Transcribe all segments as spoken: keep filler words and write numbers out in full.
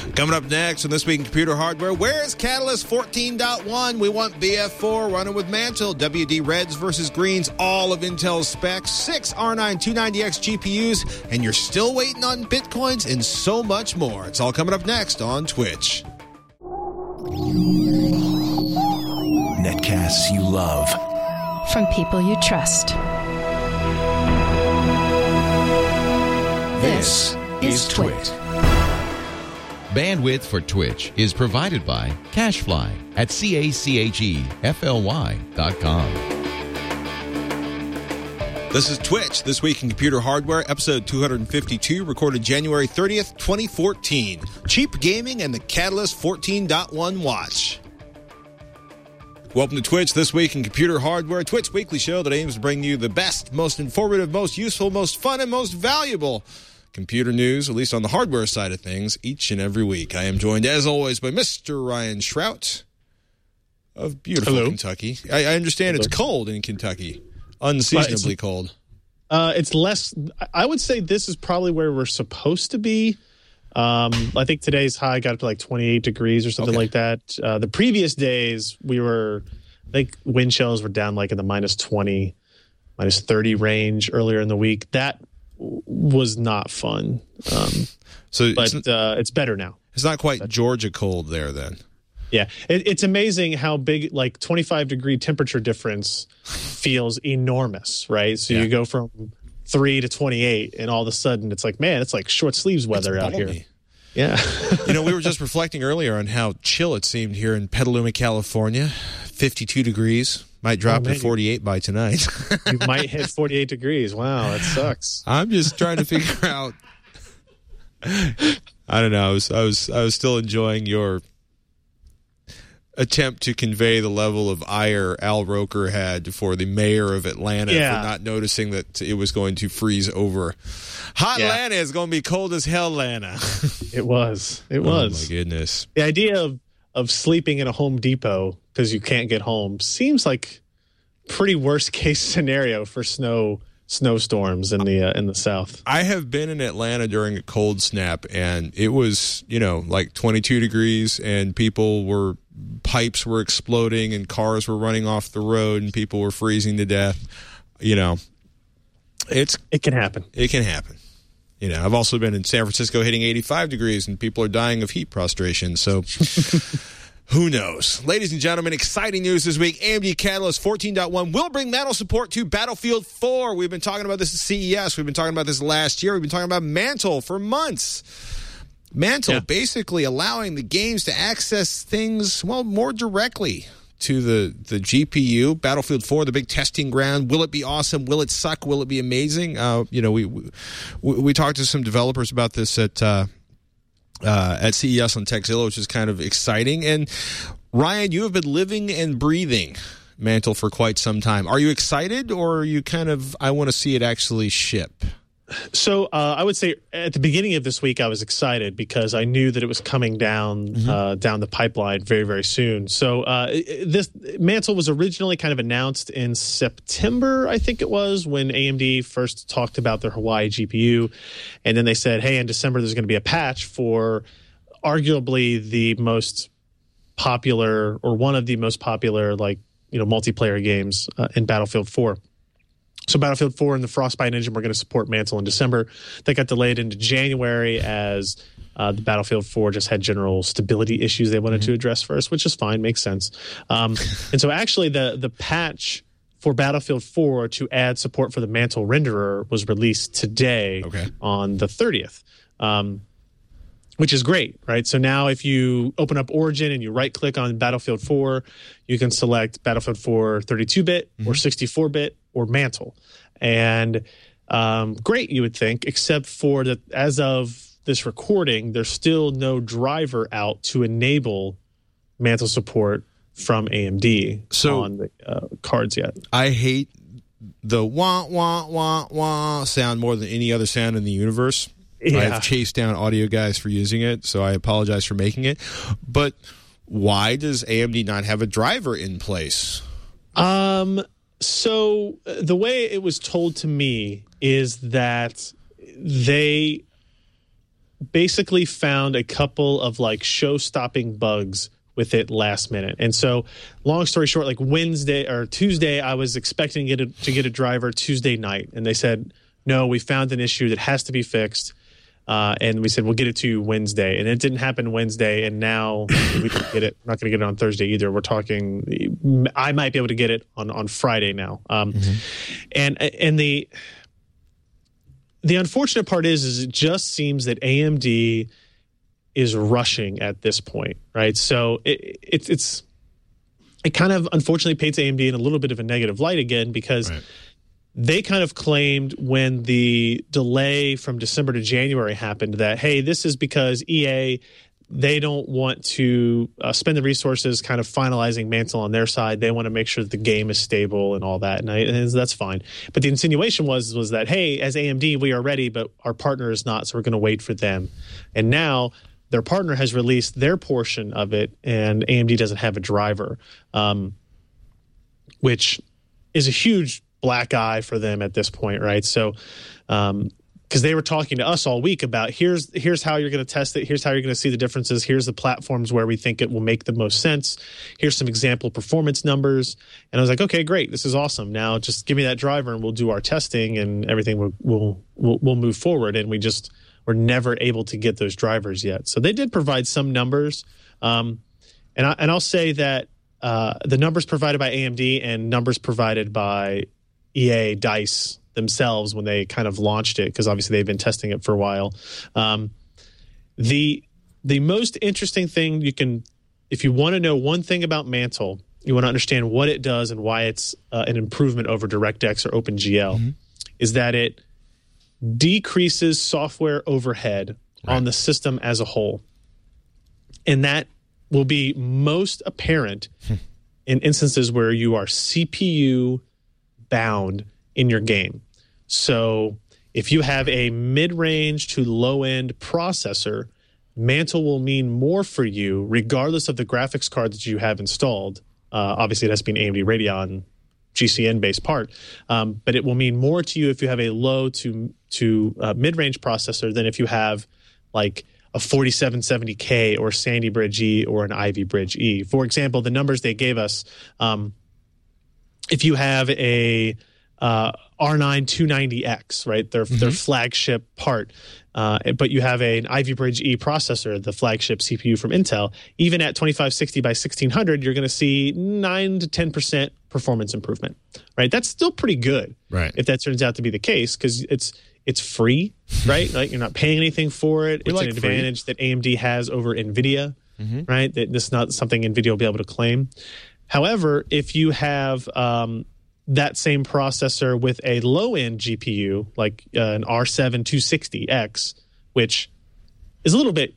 Coming up next on This Week in Computer Hardware, where's Catalyst fourteen point one? We want B F four running with Mantle, W D Reds versus Greens, all of Intel's specs, six R nine two ninety X G P Us, and you're still waiting on Bitcoins and so much more. It's all coming up next on Twitch. Netcasts you love. From people you trust. This, this is Twit. Twit. Bandwidth for Twitch is provided by CacheFly at C A C H E F L Y dot com. This is Twitch, This Week in Computer Hardware, episode two fifty-two, recorded January thirtieth, twenty fourteen. Cheap gaming and the Catalyst fourteen point one watch. Welcome to Twitch, This Week in Computer Hardware, Twitch weekly show that aims to bring you the best, most informative, most useful, most fun, and most valuable computer news, at least on the hardware side of things, each and every week. I am joined, as always, by Mister Ryan Shrout of beautiful Hello. Kentucky. I, I understand Hello. It's cold in Kentucky, unseasonably it's, cold. Uh, it's less. I would say this is probably where we're supposed to be. Um, I think today's high got up to like twenty-eight degrees or something okay. like that. Uh, the previous days, we were, I think wind chills were down like in the minus twenty, minus thirty range earlier in the week. That was not fun. Um, so but it's, uh, it's better now. It's not quite Georgia cold there then. Yeah, it, it's amazing how big, like twenty-five degree temperature difference feels enormous, right? So yeah. you go from three to twenty-eight, and all of a sudden it's like, man, it's like short sleeves weather out here. Yeah. You know, we were just reflecting earlier on how chill it seemed here in Petaluma, California. fifty-two deggies. Might drop oh, to forty-eight by tonight. You might hit forty-eight degrees. Wow, that sucks. I'm just trying to figure out. I don't know. I was, I was, I was still enjoying your attempt to convey the level of ire Al Roker had for the mayor of Atlanta yeah. for not noticing that it was going to freeze over. Hot yeah. Atlanta is going to be cold as hell, Atlanta. It was. It was. Oh, my goodness. The idea of, of sleeping in a Home Depot because you can't get home seems like pretty worst case scenario for snow snowstorms in the uh, in the South. I have been in Atlanta during a cold snap, and it was, you know, like twenty-two degrees, and people were pipes were exploding, and cars were running off the road, and people were freezing to death. You know, it's it can happen. It can happen. You know, I've also been in San Francisco hitting eighty-five degrees, and people are dying of heat prostration. So. Who knows? Ladies and gentlemen, exciting news this week. A M D Catalyst fourteen point one will bring Mantle support to Battlefield four. We've been talking about this at C E S. We've been talking about this last year. We've been talking about Mantle for months. Mantle yeah. basically allowing the games to access things, well, more directly to the, the G P U. Battlefield four, the big testing ground. Will it be awesome? Will it suck? Will it be amazing? Uh, you know, we, we we talked to some developers about this at uh, uh, at C E S on Tekzilla, which is kind of exciting. And Ryan, you have been living and breathing Mantle for quite some time. Are you excited, or are you kind of, I want to see it actually ship? So uh, I would say at the beginning of this week, I was excited because I knew that it was coming down mm-hmm. uh, down the pipeline very, very soon. So uh, this Mantle was originally kind of announced in September, I think it was, when A M D first talked about their Hawaii G P U. And then they said, hey, in December, there's going to be a patch for arguably the most popular, or one of the most popular, like, you know, multiplayer games uh, in Battlefield four. So Battlefield four and the Frostbite engine were going to support Mantle in December. That got delayed into January as uh, the Battlefield four just had general stability issues they wanted mm-hmm. to address first, which is fine, makes sense. Um, and so actually the the patch for Battlefield four to add support for the Mantle renderer was released today okay. on the thirtieth. Um, which is great, right? So now if you open up Origin and you right-click on Battlefield four, you can select Battlefield four thirty-two bit mm-hmm. or sixty-four bit or Mantle. And um, great, you would think, except for that as of this recording, there's still no driver out to enable Mantle support from A M D so, on the uh, cards yet. I hate the wah, wah, wah, wah sound more than any other sound in the universe. Yeah. I've chased down audio guys for using it, so I apologize for making it. But why does A M D not have a driver in place? Um. So the way it was told to me is that they basically found a couple of like show-stopping bugs with it last minute. And so, long story short, like Wednesday or Tuesday, I was expecting to get a, to get a driver Tuesday night, and they said, no, we found an issue that has to be fixed. Uh, and we said, we'll get it to you Wednesday. And it didn't happen Wednesday, and now we didn't get it. We're not going to get it on Thursday either. We're talking, I might be able to get it on, on Friday now. Um, mm-hmm. And and the the unfortunate part is, is it just seems that A M D is rushing at this point, right? So it, it, it's it kind of unfortunately paints A M D in a little bit of a negative light again, because right. they kind of claimed when the delay from December to January happened that, hey, this is because E A, they don't want to uh, spend the resources kind of finalizing Mantle on their side. They want to make sure that the game is stable and all that, and, I, and that's fine. But the insinuation was was that, hey, as A M D, we are ready, but our partner is not, so we're going to wait for them. And now their partner has released their portion of it, and A M D doesn't have a driver, um, which is a huge black eye for them at this point, right? So, um, because they were talking to us all week about here's here's how you're going to test it, here's how you're going to see the differences, here's the platforms where we think it will make the most sense, here's some example performance numbers, and I was like, okay, great, this is awesome. Now just give me that driver and we'll do our testing and everything will will will, will move forward. And we just were never able to get those drivers yet. So they did provide some numbers, um, and I, and I'll say that uh, the numbers provided by A M D and numbers provided by E A DICE themselves when they kind of launched it, because obviously they've been testing it for a while. Um, the the most interesting thing you can, if you want to know one thing about Mantle, you want to understand what it does and why it's uh, an improvement over DirectX or OpenGL, mm-hmm. is that it decreases software overhead right. on the system as a whole. And that will be most apparent in instances where you are C P U bound in your game. So if you have a mid-range to low-end processor, Mantle will mean more for you regardless of the graphics card that you have installed. Uh, obviously, it has to be an A M D Radeon G C N-based part, um, but it will mean more to you if you have a low to to uh, mid-range processor than if you have like a forty-seven seventy K or Sandy Bridge E or an Ivy Bridge E. For example, the numbers they gave us, um, if you have a uh, R nine two ninety X, right, their mm-hmm. their flagship part, uh, but you have a, an Ivy Bridge E processor, the flagship C P U from Intel, even at twenty-five sixty by sixteen hundred, you're going to see nine to ten percent performance improvement, right? That's still pretty good, right? If that turns out to be the case, because it's it's free, right? Like you're not paying anything for it. We it's like an advantage free. that A M D has over NVIDIA, mm-hmm. right? That this is not something NVIDIA will be able to claim. However, if you have um, that same processor with a low-end G P U, like uh, an R seven two sixty X, which is a little bit...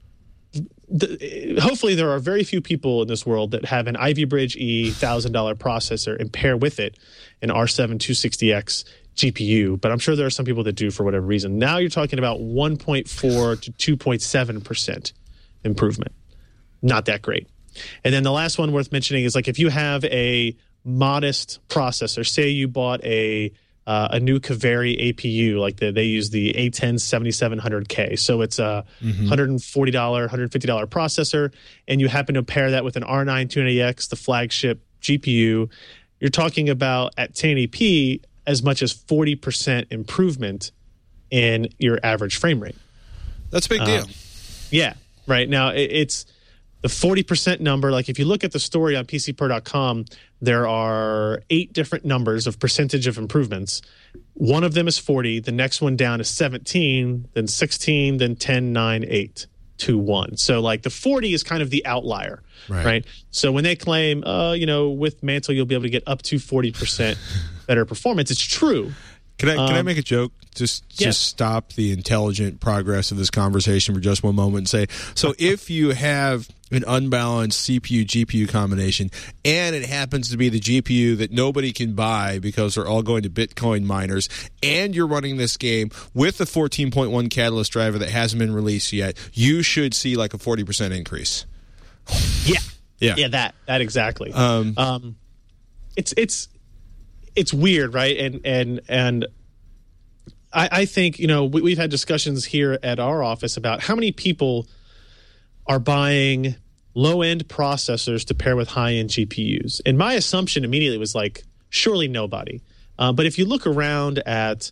The, hopefully there are very few people in this world that have an Ivy Bridge E one thousand dollars processor and pair with it an R seven two sixty X G P U, but I'm sure there are some people that do for whatever reason. Now you're talking about one point four to two point seven percent improvement. Not that great. And then the last one worth mentioning is like if you have a modest processor, say you bought a uh, a new Kaveri A P U, like the, they use the A ten seventy-seven hundred K. So it's a mm-hmm. one hundred forty dollars, one hundred fifty dollars processor, and you happen to pair that with an R nine two ninety X, the flagship G P U. You're talking about at ten eighty p as much as forty percent improvement in your average frame rate. That's a big deal. Um, yeah, right. Now, it, it's the forty percent number. Like if you look at the story on P C Per dot com, there are eight different numbers of percentage of improvements. One of them is forty. The next one down is seventeen, then sixteen, then ten, nine, eight, two, one. So like the forty is kind of the outlier, right? right? So when they claim, uh, you know, with Mantle, you'll be able to get up to forty percent better performance, it's true. Can I, can um, I make a joke? Just just yeah. stop the intelligent progress of this conversation for just one moment and say, so if you have an unbalanced C P U G P U combination and it happens to be the G P U that nobody can buy because they're all going to Bitcoin miners, and you're running this game with the fourteen point one Catalyst driver that hasn't been released yet, you should see like a forty percent increase. Yeah. Yeah. Yeah, that that exactly. Um, um it's it's it's weird, right? And and and I, I think, you know, we, we've had discussions here at our office about how many people are buying low-end processors to pair with high-end G P Us. And my assumption immediately was like, surely nobody. Uh, but if you look around at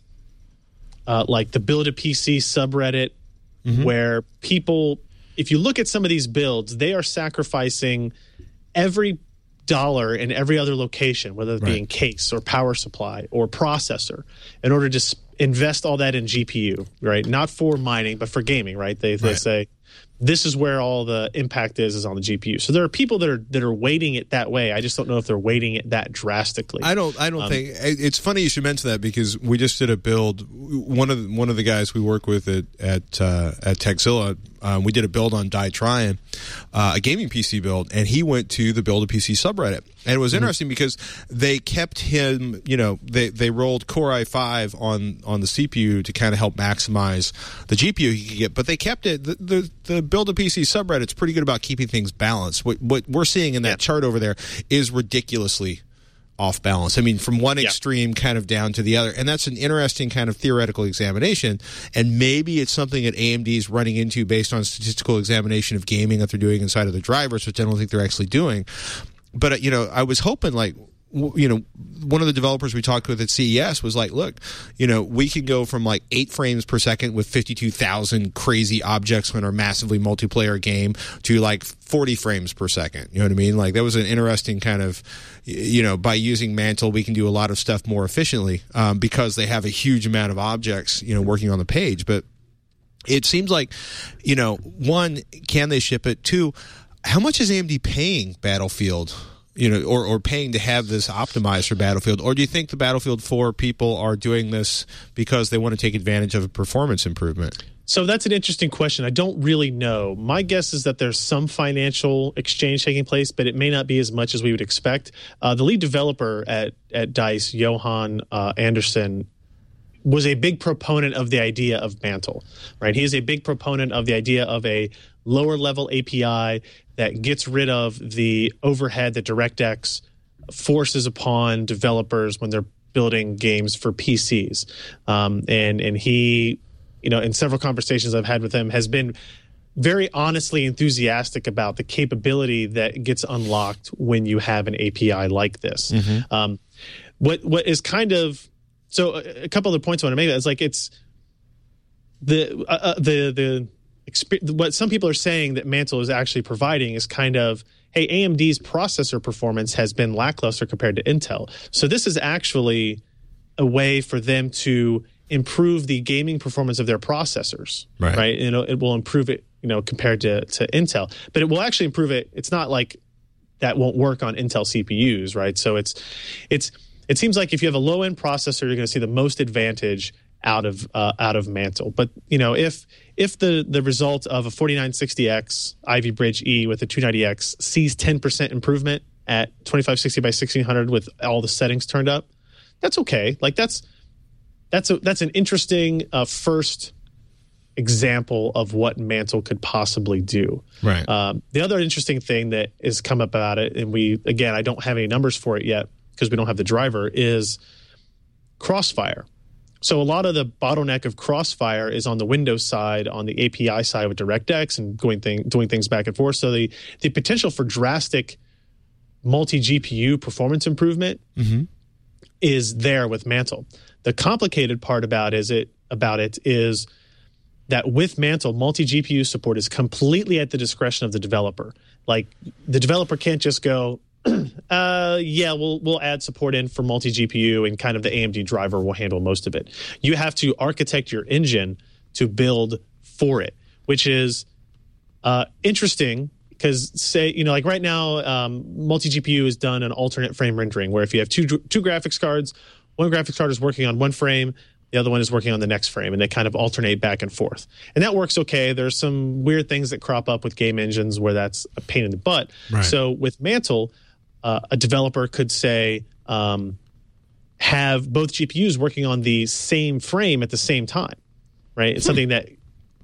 uh, like the Build a P C subreddit, mm-hmm. where people, if you look at some of these builds, they are sacrificing every dollar in every other location, whether it be right. in case or power supply or processor, in order to sp- invest all that in G P U, right? Not for mining, but for gaming, right? They they right. say this is where all the impact is is on the G P U. So there are people that are that are weighting it that way. I just don't know if they're weighting it that drastically. I don't. I don't um, think it's funny you should mention that, because we just did a build. One of the, one of the guys we work with at at uh, at Tekzilla, um, we did a build on DieTryan, uh, a gaming P C build, and he went to the Build a P C subreddit, and it was mm-hmm. interesting because they kept him. You know, they they rolled Core i five on on the C P U to kind of help maximize the G P U he could get, but they kept it. The the, the Build a P C subreddit's pretty good about keeping things balanced. What what we're seeing in that yeah. chart over there is ridiculously off balance. I mean, from one yeah. extreme kind of down to the other. And that's an interesting kind of theoretical examination. And maybe it's something that A M D is running into based on statistical examination of gaming that they're doing inside of the drivers, which I don't think they're actually doing. But, uh, you know, I was hoping, like, you know, one of the developers we talked with at C E S was like, look, you know, we could go from like eight frames per second with fifty-two thousand crazy objects in our massively multiplayer game to like forty frames per second. You know what I mean? Like, that was an interesting kind of, you know, by using Mantle, we can do a lot of stuff more efficiently um, because they have a huge amount of objects, you know, working on the page. But it seems like, you know, one, can they ship it? Two, how much is A M D paying Battlefield? You know, or, or paying to have this optimized for Battlefield? Or do you think the Battlefield four people are doing this because they want to take advantage of a performance improvement? So that's an interesting question. I don't really know. My guess is that there's some financial exchange taking place, but it may not be as much as we would expect. Uh, the lead developer at, at DICE, Johan uh, Anderson, was a big proponent of the idea of Mantle, right? He is a big proponent of the idea of a lower level A P I that gets rid of the overhead that DirectX forces upon developers when they're building games for P Cs. Um, and and he, you know, in several conversations I've had with him, has been very honestly enthusiastic about the capability that gets unlocked when you have an A P I like this. Mm-hmm. Um, what what is kind of so a, a couple other points I want to make is like it's the uh, the the. What some people are saying that Mantle is actually providing is kind of, hey, A M D's processor performance has been lackluster compared to Intel. So this is actually a way for them to improve the gaming performance of their processors, right? right? You know, it will improve it, you know, compared to, to Intel, but it will actually improve it. It's not like that won't work on Intel C P Us, right? So it's it's it seems like if you have a low end processor, you're going to see the most advantage out of uh, out of Mantle. But you know, if if the the result of a forty-nine sixty X Ivy Bridge E with a two ninety X sees ten percent improvement at twenty-five sixty by sixteen hundred with all the settings turned up, that's okay. Like that's that's a, that's an interesting uh, first example of what Mantle could possibly do. Right. Um, the other interesting thing that has come up about it, and we again I don't have any numbers for it yet because we don't have the driver, is Crossfire. So a lot of the bottleneck of Crossfire is on the Windows side, on the A P I side with DirectX and going thing, doing things back and forth. So the, the potential for drastic multi-G P U performance improvement mm-hmm. is there with Mantle. The complicated part about is it about it is that with Mantle, multi-G P U support is completely at the discretion of the developer. Like the developer can't just go, uh, yeah, we'll we'll add support in for multi-G P U and kind of the A M D driver will handle most of it. You have to architect your engine to build for it, which is uh, interesting because, say, you know, like right now, um, multi-G P U is done an alternate frame rendering where if you have two two graphics cards, one graphics card is working on one frame, the other one is working on the next frame, and they kind of alternate back and forth. And that works okay. There's some weird things that crop up with game engines where that's a pain in the butt. Right. So with Mantle, Uh, a developer could say, um, have both G P Us working on the same frame at the same time, right? It's hmm. something that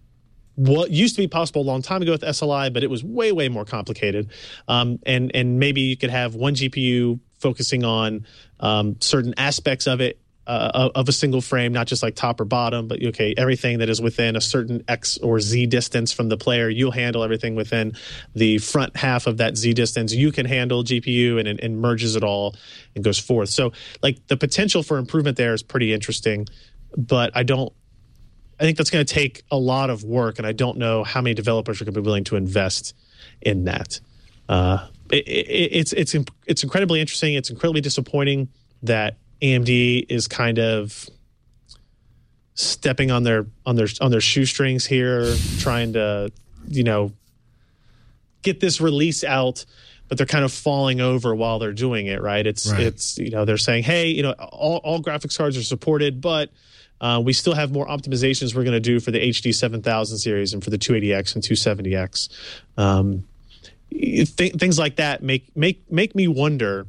what used to be possible a long time ago with S L I, but it was way, way more complicated. Um, and and maybe you could have one G P U focusing on um, certain aspects of it uh, of a single frame, not just like top or bottom, but okay, everything that is within a certain X or Z distance from the player, you'll handle everything within the front half of that Z distance. You can handle G P U and, and, and merges it all and goes forth. So like the potential for improvement there is pretty interesting, but I don't, I think that's going to take a lot of work, and I don't know how many developers are going to be willing to invest in that. Uh, it, it, it's it's it's incredibly interesting. It's incredibly disappointing that A M D is kind of stepping on their on their on their shoestrings here, trying to, you know, get this release out, but they're kind of falling over while they're doing it. Right? It's right. it's you know they're saying, hey, you know, all, all graphics cards are supported, but Uh, we still have more optimizations we're going to do for the H D seven thousand series and for the two eighty X and two seventy X. Um, th- things like that make make make me wonder,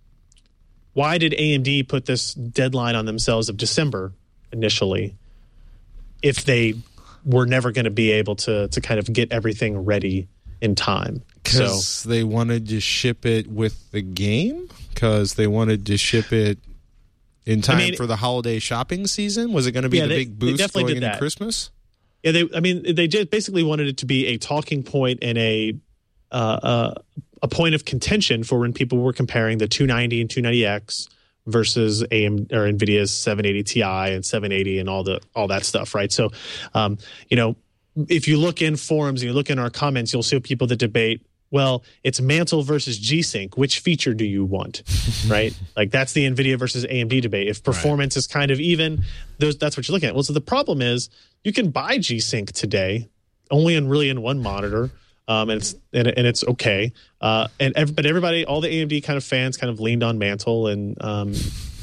why did A M D put this deadline on themselves of December initially if they were never going to be able to to kind of get everything ready in time? Because so, they wanted to ship it with the game? Because they wanted to ship it in time I mean, for the holiday shopping season? Was it going to be yeah, the they, big boost definitely going did into that. Christmas? Yeah, they. I mean, they just basically wanted it to be a talking point and a uh, uh, a point of contention for when people were comparing the two ninety and two ninety X versus A M D or NVIDIA's seven eighty Ti and seven eighty and all the all that stuff, right? So, um, you know, if you look in forums and you look in our comments, you'll see people that debate, well, it's Mantle versus G-Sync. Which feature do you want, right? Like that's the NVIDIA versus A M D debate. If performance right. is kind of even, those, that's what you're looking at. Well, so the problem is you can buy G-Sync today, only in really in one monitor, um, and it's and, and it's okay. Uh, and every, but everybody, all the A M D kind of fans, kind of leaned on Mantle, and um,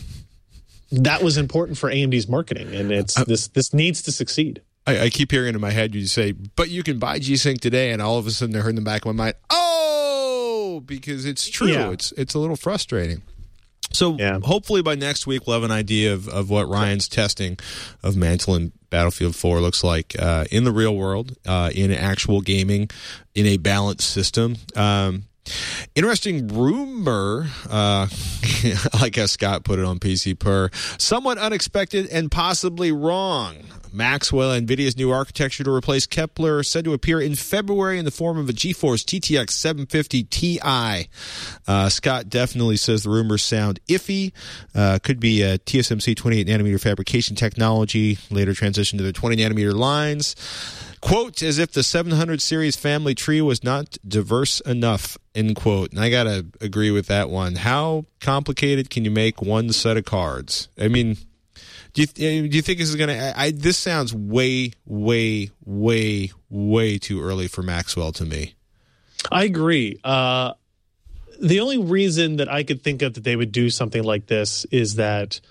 that was important for A M D's marketing. And it's uh, this this needs to succeed. I, I keep hearing in my head you say, but you can buy G-Sync today, and all of a sudden they're heard in the back of my mind, oh, because it's true. Yeah. It's it's a little frustrating. So yeah. hopefully by next week we'll have an idea of, of what Ryan's testing of Mantle and Battlefield four looks like uh, in the real world, uh, in actual gaming, in a balanced system. Um, interesting rumor, uh, like as Scott put it on P C Per, somewhat unexpected and possibly wrong. Maxwell, NVIDIA's new architecture to replace Kepler, said to appear in February in the form of a GeForce T T X seven fifty Ti. Uh, Scott definitely says the rumors sound iffy. Uh, could be a T S M C twenty-eight nanometer fabrication technology, later transitioned to the twenty nanometer lines. Quote, as if the seven hundred series family tree was not diverse enough, end quote. And I got to agree with that one. How complicated can you make one set of cards? I mean, do you, do you think this is going to... This sounds way, way, way, way too early for Maxwell to me. I agree. Uh, the only reason that I could think of that they would do something like this is that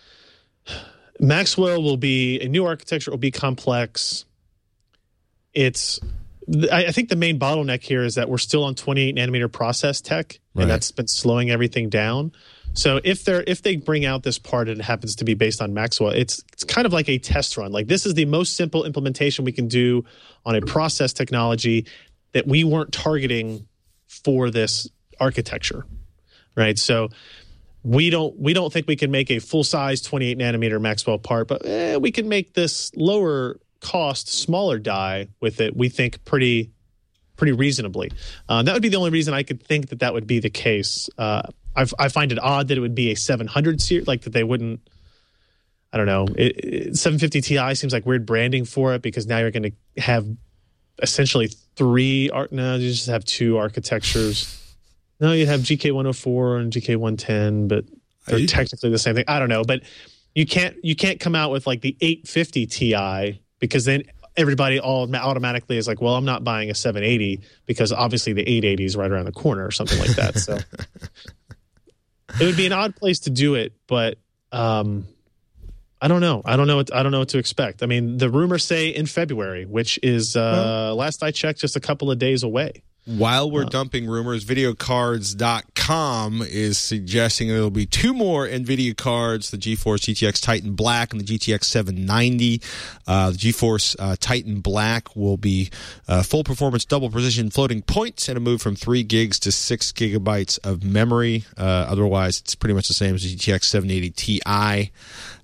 Maxwell will be... A new architecture will be complex. It's... I think the main bottleneck here is that we're still on twenty-eight nanometer process tech, and right. that's been slowing everything down. So if they're if they bring out this part and it happens to be based on Maxwell, it's it's kind of like a test run. Like this is the most simple implementation we can do on a process technology that we weren't targeting for this architecture, right? So we don't we don't think we can make a full size twenty-eight nanometer Maxwell part, but eh, we can make this lower cost, smaller die with it. We think pretty pretty reasonably. Uh, that would be the only reason I could think that that would be the case. Uh, I've, I find it odd that it would be a seven hundred series, like that they wouldn't. I don't know. It, it, seven fifty Ti seems like weird branding for it because now you're going to have essentially three art. No, you just have two architectures. No, you have G K one oh four and G K one ten, but they're technically the same thing. I don't know, but you can't you can't come out with like the eight fifty Ti because then everybody all automatically is like, well, I'm not buying a seven eighty because obviously the eight eighty is right around the corner or something like that. So it would be an odd place to do it, but um, I don't know. I don't know. What, I don't know what to expect. I mean, the rumors say in February, which is uh, well, last I checked, just a couple of days away. While we're uh, dumping rumors, video cards dot com is suggesting there will be two more NVIDIA cards, the GeForce G T X Titan Black and the G T X seven ninety. Uh, the GeForce uh, Titan Black will be uh, full performance, double precision floating points and a move from three gigs to six gigabytes of memory. Uh, otherwise, it's pretty much the same as the G T X seven eighty Ti.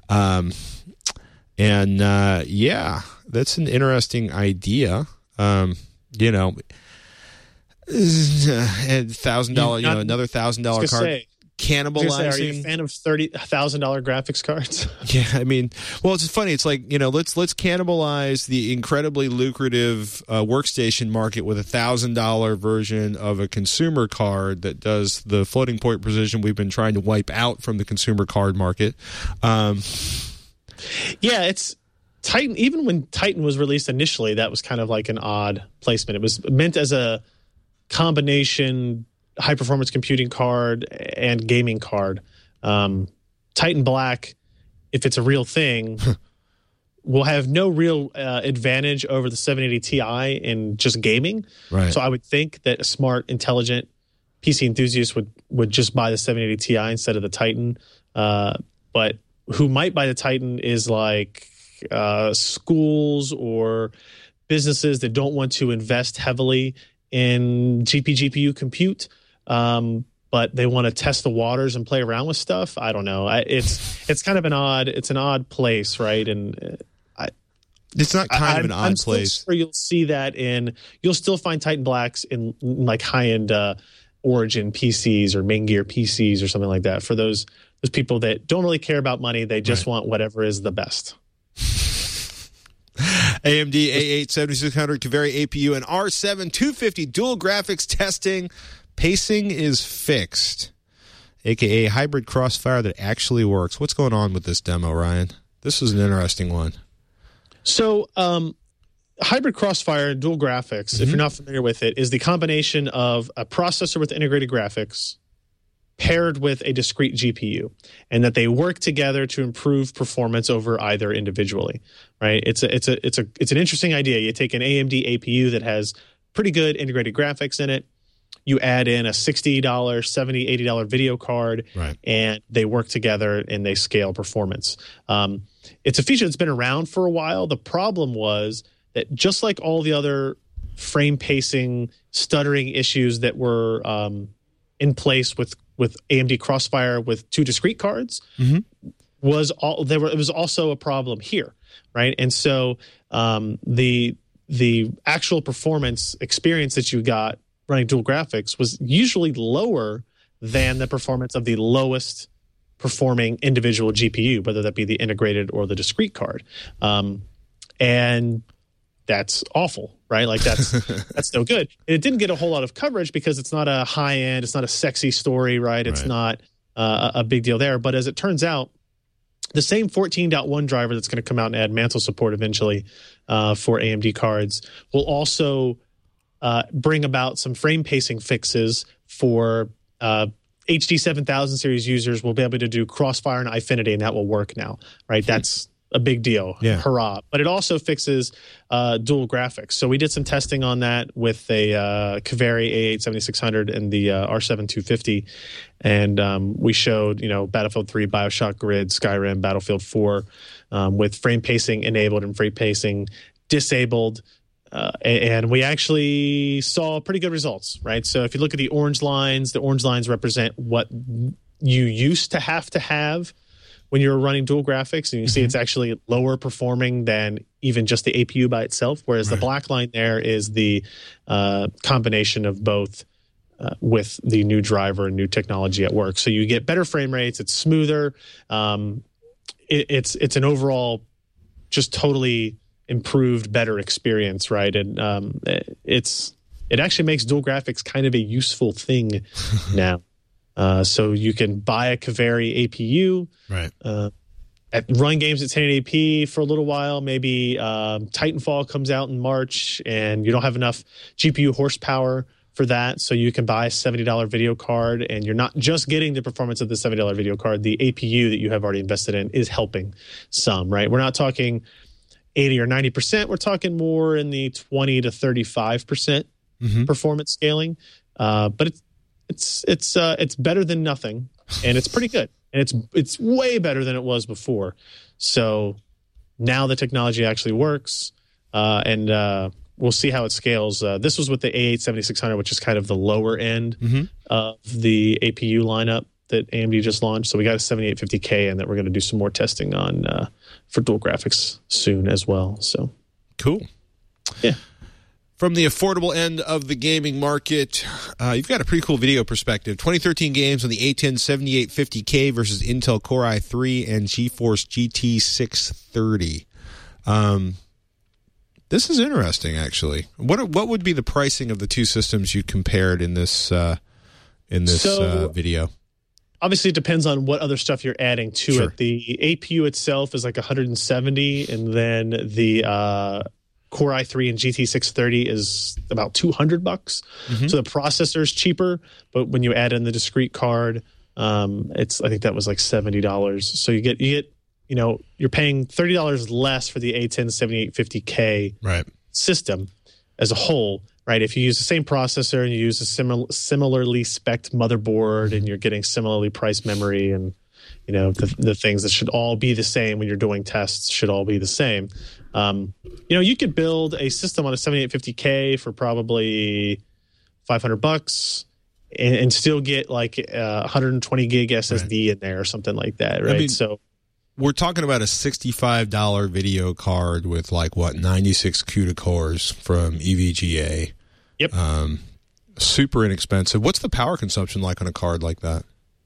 Um, and uh, yeah, that's an interesting idea. Um, you know, and thousand dollar, you know, another thousand dollar card. Say, cannibalizing. Say, are you a fan of thirty thousand dollar graphics cards? Yeah, I mean, well, it's funny. It's like, you know, let's let's cannibalize the incredibly lucrative uh, workstation market with a thousand dollar version of a consumer card that does the floating point precision we've been trying to wipe out from the consumer card market. Um, yeah, it's Titan. Even when Titan was released initially, that was kind of like an odd placement. It was meant as a combination high performance computing card and gaming card. Um, Titan Black, if it's a real thing, will have no real uh, advantage over the seven eighty Ti in just gaming. Right. So I would think that a smart, intelligent P C enthusiast would, would just buy the seven eighty Ti instead of the Titan. Uh, but who might buy the Titan is like uh, schools or businesses that don't want to invest heavily in G P G P U compute. Um, but they want to test the waters and play around with stuff. I don't know. I, it's it's kind of an odd it's an odd place, right? And I, it's not kind I, of an I'm, odd I'm place. Still sure you'll see that in you'll still find Titan Blacks in, in like high end uh, Origin P Cs or Main Gear P Cs or something like that. For those those people that don't really care about money, they just right. want whatever is the best. A M D A eight seventy-six hundred Kaveri A P U and R seven two fifty dual graphics testing. Pacing is fixed, a k a hybrid crossfire that actually works. What's going on with this demo, Ryan? This is an interesting one. So um, hybrid crossfire and dual graphics, mm-hmm. if you're not familiar with it, is the combination of a processor with integrated graphics paired with a discrete G P U, and that they work together to improve performance over either individually, right? It's a, it's a, it's a, it's an interesting idea. You take an A M D A P U that has pretty good integrated graphics in it. You add in a sixty dollars, seventy dollars, eighty dollars video card, right. and they work together and they scale performance. Um, it's a feature that's been around for a while. The problem was that just like all the other frame pacing, stuttering issues that were um, in place with, with A M D Crossfire with two discrete cards, mm-hmm. was all there were. It was also a problem here, right? And so um, the the actual performance experience that you got running dual graphics was usually lower than the performance of the lowest performing individual G P U, whether that be the integrated or the discrete card. Um, and that's awful, right? Like that's that's no good. And it didn't get a whole lot of coverage because it's not a high end, it's not a sexy story, right? It's right. not uh, a big deal there. But as it turns out, the same fourteen point one driver that's going to come out and add Mantle support eventually uh, for A M D cards will also Uh, bring about some frame pacing fixes for uh, H D seven thousand series users. Will be able to do Crossfire and Eyefinity, and that will work now, right? Hmm. That's a big deal. Yeah. Hurrah. But it also fixes uh, dual graphics. So we did some testing on that with a uh, Kaveri A eight seventy-six hundred and the uh, R seven two fifty. And um, we showed, you know, Battlefield three, Bioshock Grid, Skyrim, Battlefield four um, with frame pacing enabled and frame pacing disabled. Uh, and we actually saw pretty good results, right? So if you look at the orange lines, the orange lines represent what you used to have to have when you were running dual graphics. And you mm-hmm. see it's actually lower performing than even just the A P U by itself, whereas right. the black line there is the uh, combination of both uh, with the new driver and new technology at work. So you get better frame rates, it's smoother. Um, it, it's it's an overall just totally improved, better experience, right? And um, it's it actually makes dual graphics kind of a useful thing now. Uh, so you can buy a Kaveri A P U, right? Uh, at run games at ten eighty p for a little while. Maybe um, Titanfall comes out in March, and you don't have enough G P U horsepower for that, so you can buy a seventy dollars video card, and you're not just getting the performance of the seventy dollars video card. The A P U that you have already invested in is helping some, right? We're not talking eighty or ninety percent. We're talking more in the twenty to thirty-five percent mm-hmm. performance scaling. Uh, but it's it's it's uh, it's better than nothing, and it's pretty good. And it's it's way better than it was before. So now the technology actually works, uh, and uh, we'll see how it scales. Uh, this was with the A eight seventy-six hundred, which is kind of the lower end mm-hmm. of the A P U lineup. that A M D just launched. So we got a seventy-eight fifty K, and that we're going to do some more testing on uh, for dual graphics soon as well. So cool. Yeah. From the affordable end of the gaming market, uh, you've got a pretty cool video perspective. twenty thirteen games on the A ten seventy-eight fifty K versus Intel Core i three and GeForce G T six thirty. Um, this is interesting, actually. What what would be the pricing of the two systems you compared in this uh, in this So, uh, video? Obviously, it depends on what other stuff you're adding to Sure. it. The A P U itself is like one hundred seventy, and then the uh, Core i three and G T six thirty is about two hundred bucks. Mm-hmm. So the processor is cheaper, but when you add in the discrete card, um, it's I think that was like seventy dollars. So you get you get you know you're paying thirty dollars less for the A ten seventy-eight fifty K Right. system as a whole. Right, if you use the same processor and you use a simil- similarly spec'd motherboard, and you're getting similarly priced memory, and you know the the things that should all be the same when you're doing tests should all be the same. Um, you know, you could build a system on a seventy-eight fifty K for probably five hundred bucks, and, and still get like uh, one hundred twenty gig S S D right. in there or something like that. Right, I mean, so. We're talking about a sixty-five dollars video card with like what ninety-six CUDA cores from E V G A. Yep. Um, super inexpensive. What's the power consumption like on a card like that?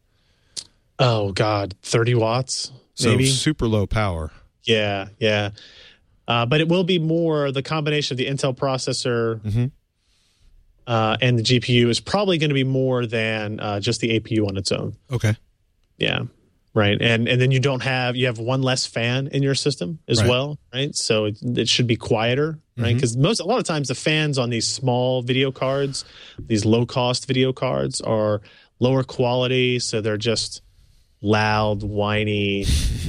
Oh God, thirty watts. So maybe. Super low power. Yeah, yeah. Uh, but it will be more the combination of the Intel processor mm-hmm. uh, and the G P U is probably going to be more than uh, just the A P U on its own. Okay. Yeah. Right. And and then you don't have you have one less fan in your system as right. well. Right. So it, it should be quieter. Right. Because mm-hmm. most a lot of times the fans on these small video cards, these low cost video cards are lower quality. So they're just loud, whiny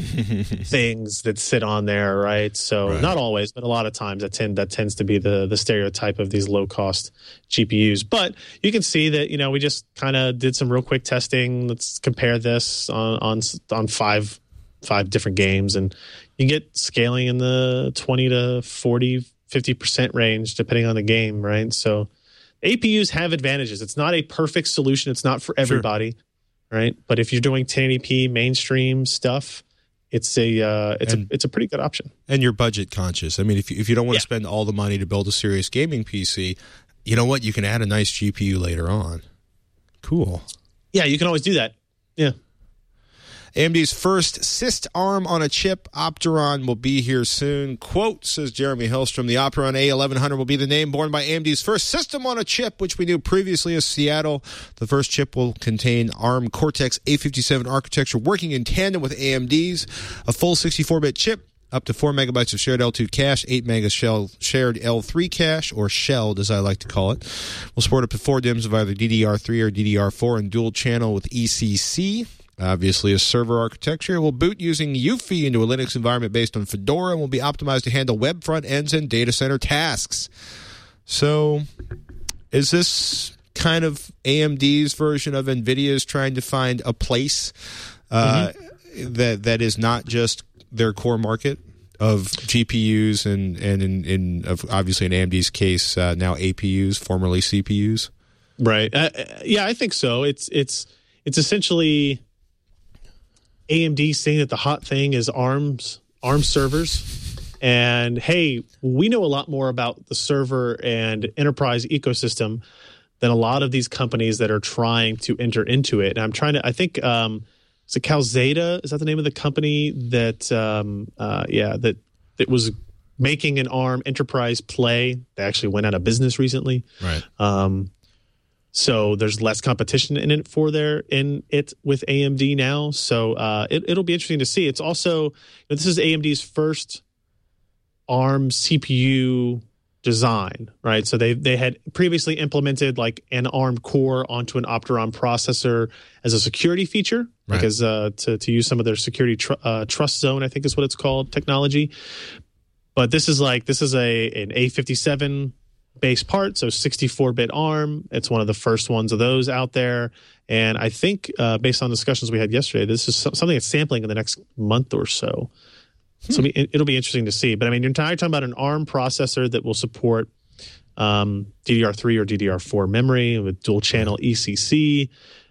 things that sit on there. Right. So right. not always, but a lot of times that tend that tends to be the the stereotype of these low cost G P Us. But you can see that, you know, we just kind of did some real quick testing. Let's compare this on on on five five different games, and you get scaling in the twenty to forty, fifty percent range depending on the game, right? So A P Us have advantages. It's not a perfect solution. It's not for everybody, sure. right? But if you're doing ten eighty p mainstream stuff, it's a uh, it's and, a it's a pretty good option. And you're budget conscious. I mean, if you, if you don't want yeah. to spend all the money to build a serious gaming P C, you know what? You can add a nice G P U later on. Cool. Yeah, you can always do that. Yeah. A M D's first Syst ARM on a chip, Opteron, will be here soon. Quote, says Jeremy Hillstrom, the Opteron A eleven hundred will be the name born by A M D's first system on a chip, which we knew previously as Seattle. The first chip will contain ARM Cortex A fifty-seven architecture working in tandem with A M D's. A full sixty-four bit chip, up to four megabytes of shared L two cache, eight megas shell, shared L three cache, or shelled as I like to call it. Will support up to four D I Ms of either D D R three or D D R four and dual channel with E C C. Obviously, a server architecture. It will boot using Eufy into a Linux environment based on Fedora and will be optimized to handle web front ends and data center tasks. So, is this kind of A M D's version of NVIDIA's trying to find a place uh, mm-hmm. that that is not just their core market of G P Us and, and in, in of obviously in A M D's case, uh, now A P Us, formerly C P Us? Right. Uh, yeah, I think so. It's it's it's essentially A M D saying that the hot thing is ARMs, ARM servers. And hey, we know a lot more about the server and enterprise ecosystem than a lot of these companies that are trying to enter into it. And I'm trying to, I think, um, is it Calxeda? Is that the name of the company that, um, uh, yeah, that that was making an ARM enterprise play? They actually went out of business recently. Right. Um, So there's less competition in it for there in it with A M D now. So uh, it, it'll be interesting to see. It's also, this is A M D's first ARM C P U design, right? So they they had previously implemented like an ARM core onto an Opteron processor as a security feature, right. like as uh, to to use some of their security tr- uh, trust zone, I think is what it's called, technology. But this is like this is a an A fifty-seven base part, so sixty-four bit ARM. It's one of the first ones of those out there. And I think uh, based on discussions we had yesterday, this is something that's sampling in the next month or so. Hmm. So it'll be interesting to see. But I mean, you're talking about an ARM processor that will support um, D D R three or D D R four memory with dual channel E C C.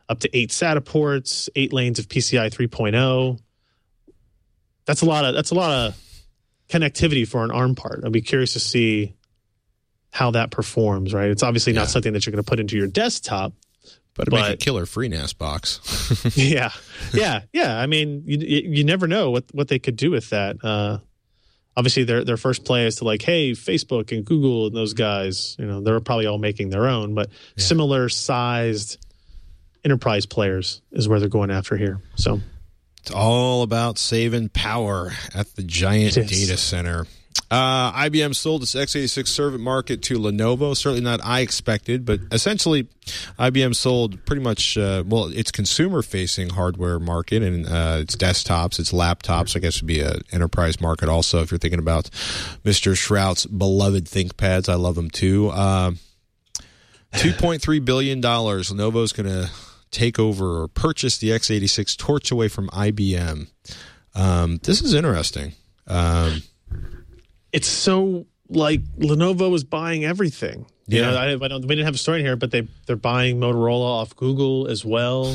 up to eight SATA ports, eight lanes of P C I three point oh. That's a lot of that's a lot of connectivity for an ARM part. I'd be curious to see how that performs, right? It's obviously Yeah. not something that you're going to put into your desktop. But it But- make a killer FreeNAS box. yeah, yeah, yeah. I mean, you you never know what, what they could do with that. Uh, obviously, their their first play is to like, hey, Facebook and Google and those guys, you know, they're probably all making their own, but Yeah. similar sized enterprise players is where they're going after here. So It's all about saving power at the giant It is. data center. Uh, I B M sold its x eighty-six servant market to Lenovo. Certainly not I expected, but essentially I B M sold pretty much, uh, well, its consumer-facing hardware market and uh, its desktops, its laptops, I guess would be an enterprise market also if you're thinking about Mister Shrout's beloved ThinkPads. I love them too. Uh, two point three billion dollars. Lenovo's going to take over or purchase the x eighty-six, torch away from I B M. Um, this is interesting. Um, it's so like Lenovo is buying everything. You Yeah. know, I, I don't, we didn't have a story in here, but they they're buying Motorola off Google as well.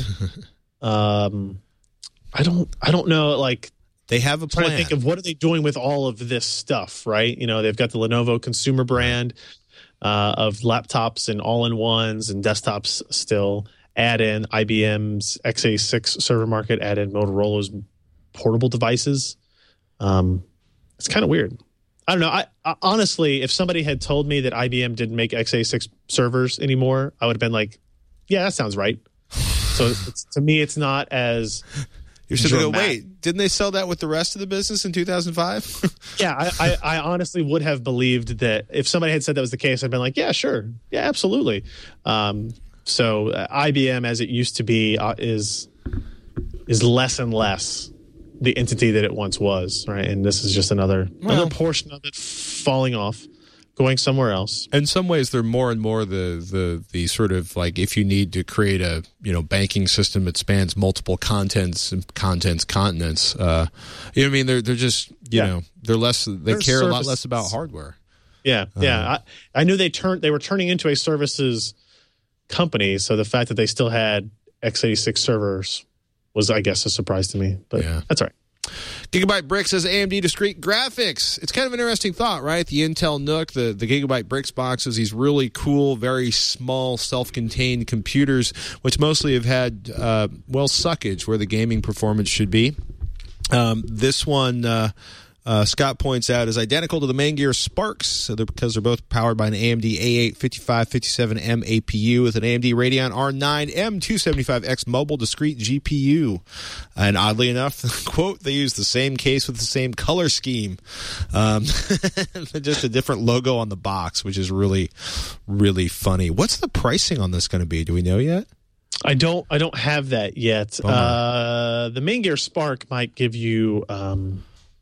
um, I don't I don't know like. they have a trying plan. to think of what are they doing with all of this stuff, right? You know, they've got the Lenovo consumer brand uh, of laptops and all-in-ones and desktops still. Add in I B M's x eighty-six server market, add in Motorola's portable devices. Um, it's kind of weird. I don't know. I, I honestly, if somebody had told me that I B M didn't make x eighty-six servers anymore, I would have been like, yeah, that sounds right. So it's, to me, it's not as You're sitting there, go, dramatic. wait, didn't they sell that with the rest of the business in two thousand five? Yeah, I, I, I honestly would have believed that if somebody had said that was the case, I'd been like, yeah, sure. Yeah, absolutely. Um, so uh, I B M, as it used to be, uh, is is less and less the entity that it once was, right? And this is just another Well- another portion of it falling off, going somewhere else. In some ways, they're more and more the, the the sort of like if you need to create a you know banking system that spans multiple contents and contents continents. Uh, you know what I mean? They're they're just you Yeah. know they're less. They They're care a lot services. less about hardware. Yeah, yeah. I, I knew they turned they were turning into a services company, so the fact that they still had x eighty-six servers was, I guess, a surprise to me. But Yeah. that's all right. Gigabyte Bricks says A M D discrete graphics. It's kind of an interesting thought, right? The Intel Nook, the, the Gigabyte Bricks boxes, these really cool, very small, self-contained computers, which mostly have had, uh, well, suckage where the gaming performance should be. Um, this one, uh, uh, Scott points out, is identical to the main gear Sparks so they're, because they're both powered by an A M D A eight fifty-five fifty-seven M A P U with an A M D Radeon R nine M two seventy-five X mobile discrete G P U. And oddly enough, quote, they use the same case with the same color scheme. Um, just a different logo on the box, which is really, really funny. What's the pricing on this going to be? Do we know yet? I don't I don't have that yet. Bummer. Uh, the main gear Spark might give you um,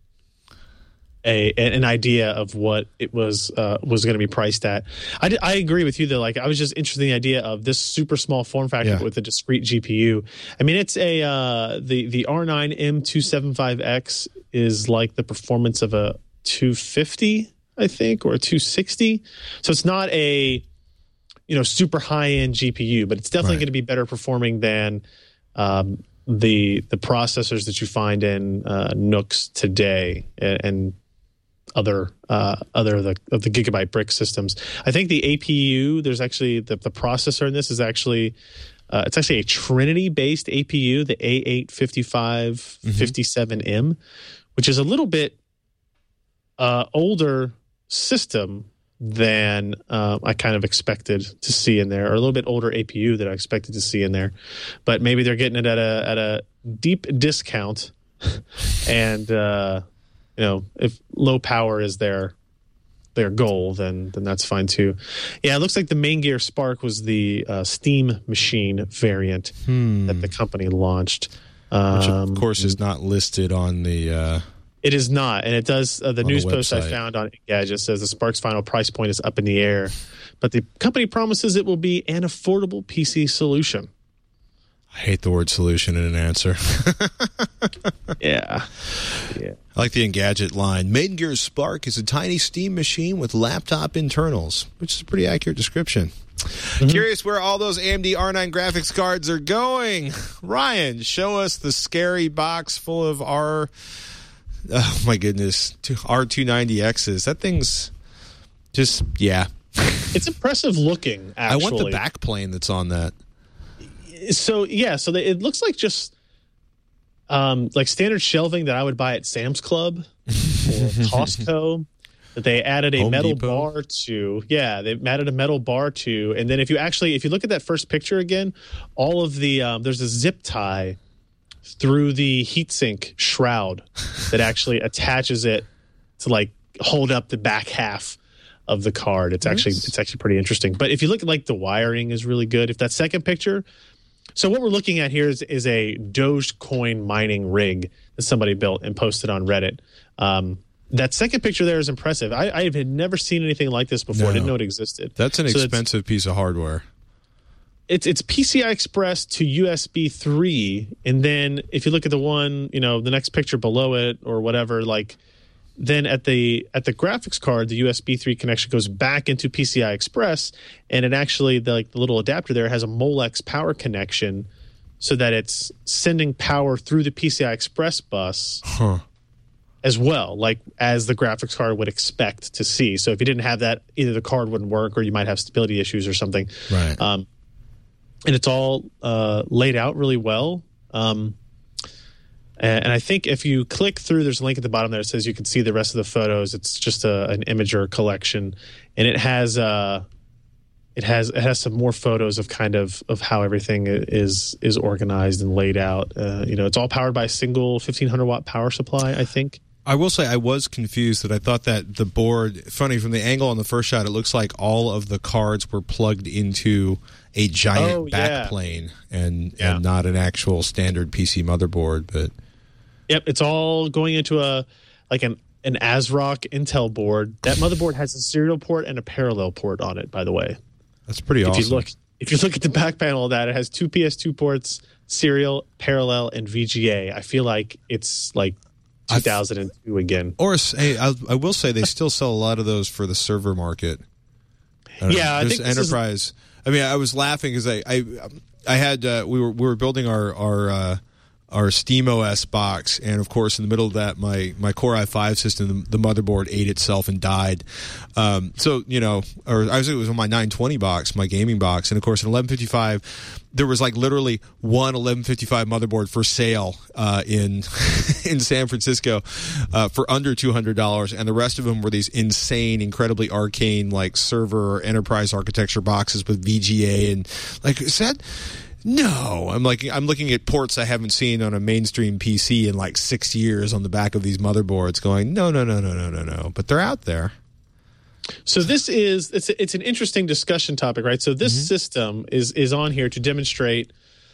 a an idea of what it was uh, was going to be priced at. I, did- I agree with you though. Like I was just interested in the idea of this super small form factor Yeah. with a discrete G P U. I mean, it's a uh, the the R nine M two seventy-five X is like the performance of a two fifty, I think, or a two sixty. So it's not a you know super high end G P U, but it's definitely Right. going to be better performing than um, the the processors that you find in uh, Nooks today and, and other uh, other of the of the Gigabyte Brick systems. I think the A P U, there's actually the, the processor in this is actually uh, it's actually a Trinity based A P U, the A eight fifty-five fifty-seven M, which is a little bit uh, older system than uh, I kind of expected to see in there, or a little bit older A P U that I expected to see in there. But maybe they're getting it at a at a deep discount, and uh, you know, if low power is their their goal, then then that's fine too. Yeah, it looks like the main gear Spark was the uh, Steam Machine variant that the company launched. Which, Um, of course, is not listed on the... Uh, It is not, and it does. Uh, the On the news post I website. found on Engadget says the Spark's final price point is up in the air, but the company promises it will be an affordable P C solution. I hate the word solution in an answer. Yeah, yeah. I like the Engadget line. Maiden Gear Spark is a tiny steam machine with laptop internals, which is a pretty accurate description. Mm-hmm. Curious where all those A M D R nine graphics cards are going. Ryan, show us the scary box full of R... Oh, my goodness. R two ninety X's. That thing's just, yeah. It's impressive looking, actually. I want the back plane that's on that. So, yeah, so they, it looks like just... Um, like standard shelving that I would buy at Sam's Club or Costco, that they added a Home metal Depot. bar to. Yeah, they added a metal bar to. And then if you actually, if you look at that first picture again, all of the, um, there's a zip tie through the heatsink shroud that actually attaches it to like hold up the back half of the card. It's actually, Nice. it's actually pretty interesting. But if you look at like the wiring is really good. If that second picture, so what we're looking at here is, is a Dogecoin mining rig that somebody built and posted on Reddit. Um, that second picture there is impressive. I, I had never seen anything like this before. No. I didn't know it existed. That's an So it's- expensive piece of hardware. It's it's P C I Express to U S B three, and then if you look at the one, you know, the next picture below it or whatever, like then at the at the graphics card, the U S B three connection goes back into P C I Express, and it actually the, like the little adapter there has a Molex power connection, so that it's sending power through the P C I Express bus Huh. as well, like as the graphics card would expect to see. So if you didn't have that, either the card wouldn't work or you might have stability issues or something. Right. Um, and it's all uh, laid out really well. Um, and, and I think if you click through, there's a link at the bottom there that says you can see the rest of the photos. It's just a, an Imager collection, and it has uh, it has it has some more photos of kind of of how everything is is organized and laid out. Uh, you know, it's all powered by a single fifteen hundred watt power supply, I think. I will say I was confused that I thought that the board, funny, from the angle on the first shot, it looks like all of the cards were plugged into a giant Oh, back yeah. plane and, Yeah. and not an actual standard P C motherboard. But Yep, it's all going into a like an an ASRock Intel board. That motherboard has a serial port and a parallel port on it, by the way. that's pretty If awesome. you look if you look at the back panel of that, it has two P S two ports, serial, parallel, and V G A. I feel like it's like two thousand two again. Or hey, I, I will say they still sell a lot of those for the server market. I don't Yeah, know. I There's think this is- enterprise. I mean, I was laughing because I, I I had uh, we were we were building our our uh, our SteamOS box, and of course, in the middle of that, my my Core i five system, the, the motherboard ate itself and died. Um, so you know, or I was it was on my nine twenty box, my gaming box, and of course, in eleven fifty-five, there was like literally one eleven fifty-five motherboard for sale uh, in in San Francisco uh, for under two hundred dollars, and the rest of them were these insane, incredibly arcane like server or enterprise architecture boxes with V G A and like is that. No, I'm like I'm looking at ports I haven't seen on a mainstream P C in like six years on the back of these motherboards. Going no, no, no, no, no, no, no. But they're out there. So this is it's it's an interesting discussion topic, right? So this Mm-hmm. system is is on here to demonstrate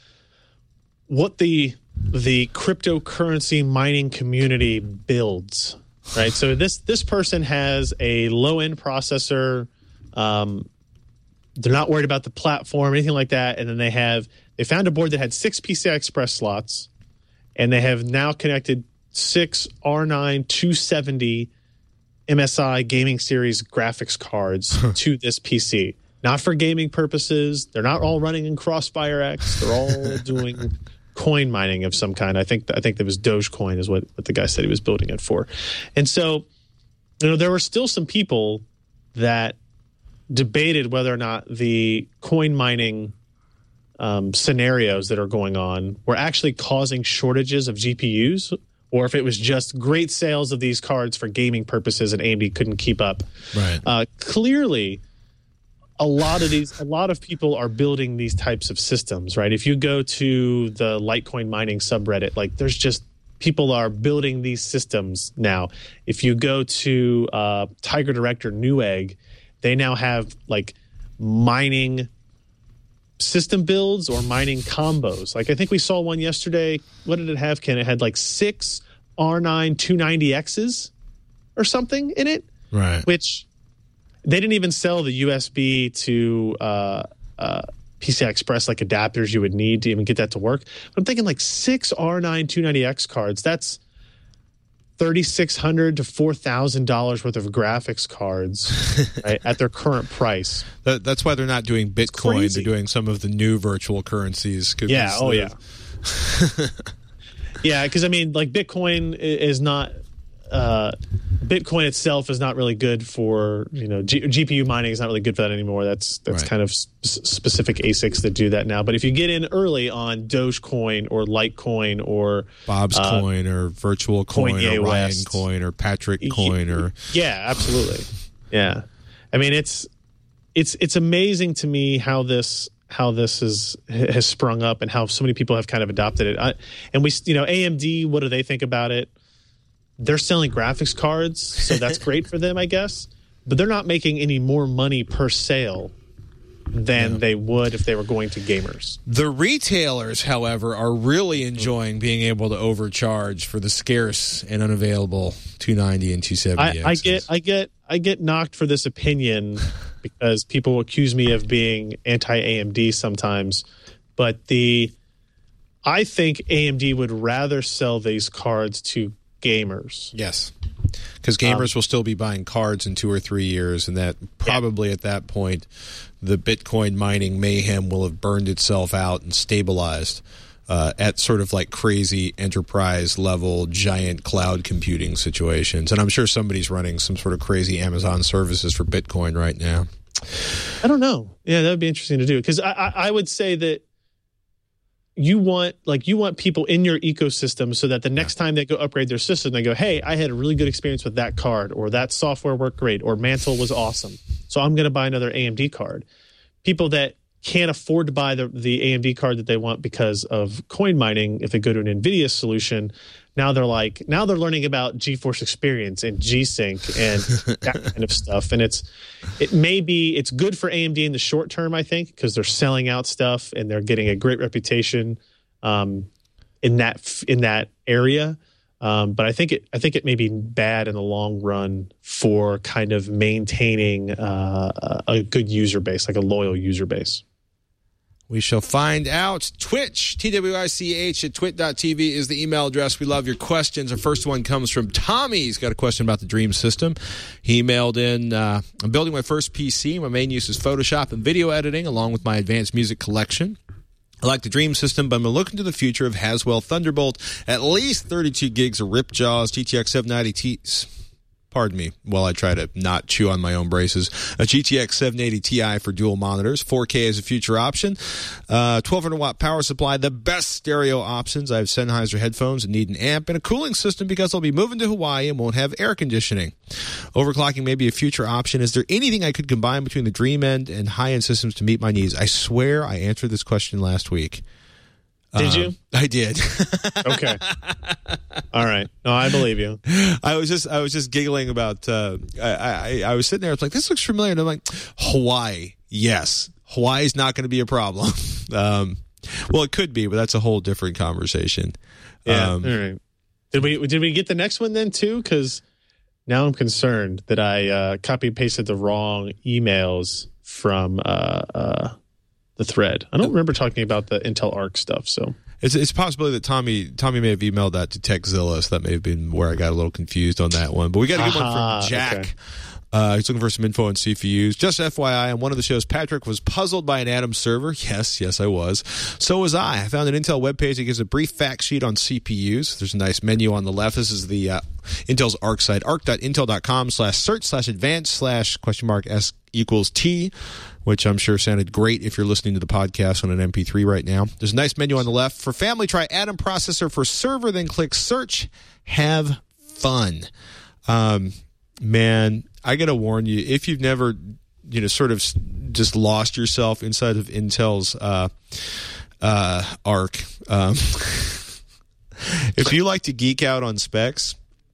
what the the cryptocurrency mining community builds, right? So this this person has a low end processor. Um, they're not worried about the platform, anything like that, and then they have they found a board that had six P C I Express slots, and they have now connected six R nine two seventy M S I Gaming Series graphics cards to this P C. Not for gaming purposes. They're not all running in Crossfire X. They're all doing coin mining of some kind. I think I think that was Dogecoin is what, what the guy said he was building it for. And so, you know, there were still some people that debated whether or not the coin mining um, scenarios that are going on were actually causing shortages of G P Us, or if it was just great sales of these cards for gaming purposes and A M D couldn't keep up. Right. Uh, clearly, a lot of these, a lot of people are building these types of systems, right? If you go to the Litecoin mining subreddit, like there's just people are building these systems now. If you go to uh, Tiger Director Newegg, they now have like mining system builds or mining combos. Like I think we saw one yesterday. What did it have, Ken? It had like six R nine two ninety X's or something in it, Right. which they didn't even sell the U S B to uh, uh, P C I Express like adapters you would need to even get that to work. But I'm thinking like six R nine two ninety X cards. That's thirty-six hundred to four thousand dollars worth of graphics cards right, at their current price. That, that's why they're not doing Bitcoin. Crazy. They're doing some of the new virtual currencies. Yeah. Oh, yeah. Yeah, because I mean, like Bitcoin is not uh, Bitcoin itself is not really good for you know G- GPU mining is not really good for that anymore. That's that's Right. kind of s- specific A S I Cs that do that now. But if you get in early on Dogecoin or Litecoin or Bob's uh, Coin or Virtual Coin Kanye or Ryan West. Coin or Patrick Coin or yeah, absolutely, yeah. I mean, it's it's it's amazing to me how this. how this is has sprung up and how so many people have kind of adopted it. I, and we, you know, A M D, what do they think about it? They're selling graphics cards, so that's great for them, I guess. But they're not making any more money per sale than yeah. they would if they were going to gamers. The retailers, however, are really enjoying being able to overcharge for the scarce and unavailable two ninety and two seventy. I, I get, I get, I get knocked for this opinion because people accuse me of being anti-A M D sometimes, but the I think A M D would rather sell these cards to gamers. Yes, because gamers um, will still be buying cards in two or three years, and that probably yeah. at that point, the Bitcoin mining mayhem will have burned itself out and stabilized uh, at sort of like crazy enterprise level giant cloud computing situations. And I'm sure somebody's running some sort of crazy Amazon services for Bitcoin right now. I don't know. Yeah, that would be interesting to do, because I, I, I would say that you want like you want people in your ecosystem so that the next yeah. time they go upgrade their system, they go, hey, I had a really good experience with that card, or that software worked great, or Mantle was awesome, so I'm going to buy another A M D card. People that can't afford to buy the, the A M D card that they want because of coin mining, if they go to an NVIDIA solution, now they're like, now they're learning about GeForce Experience and G-Sync and that kind of stuff. And it's, it may be, it's good for A M D in the short term, I think, because they're selling out stuff and they're getting a great reputation um, in that, in that area. Um, but I think it, I think it may be bad in the long run for kind of maintaining uh, a good user base, like a loyal user base. We shall find out. Twitch, T W I C H at twit dot t v is the email address. We love your questions. Our first one comes from Tommy. He's got a question about the Dream System. He emailed in, uh, I'm building my first P C. My main use is Photoshop and video editing, along with my advanced music collection. I like the Dream System, but I'm looking to the future of Haswell Thunderbolt, at least thirty-two gigs of rip jaws, G T X seven ninety Ti. Pardon me while I try to not chew on my own braces. A G T X seven eighty Ti for dual monitors. four K is a future option. Uh, twelve hundred watt power supply. The best stereo options. I have Sennheiser headphones and need an amp and a cooling system because I'll be moving to Hawaii and won't have air conditioning. Overclocking may be a future option. Is there anything I could combine between the Dream End and high-end systems to meet my needs? I swear I answered this question last week. Did um, you? I did. Okay. All right. No, I believe you. I was just I was just giggling about. Uh, I, I I was sitting there. I was like, this looks familiar, and I'm like, Hawaii. Yes, Hawaii's not going to be a problem. um, well, it could be, but that's a whole different conversation. Yeah. Um, All right. Did we did we get the next one then too? Because now I'm concerned that I uh, copy and pasted the wrong emails from. Uh, uh, The thread. I don't remember talking about the Intel Arc stuff. So it's it's possible that Tommy Tommy may have emailed that to TechZilla, so that may have been where I got a little confused on that one. But we got a good Aha, one from Jack. Okay. Uh, he's looking for some info on C P Us. Just F Y I, on one of the shows, Patrick was puzzled by an Atom server. Yes, yes, I was. So was I. I found an Intel webpage that gives a brief fact sheet on C P Us. There's a nice menu on the left. This is the uh, Intel's Arc site, arc.intel.com slash search slash advanced slash question mark S equals T, which I'm sure sounded great if you're listening to the podcast on an M P three right now. There's a nice menu on the left. For family, try Atom processor. For server, then click search. Have fun. Um, man, I got to warn you, if you've never, you know, sort of just lost yourself inside of Intel's uh, uh, Arc, um, if you like to geek out on specs,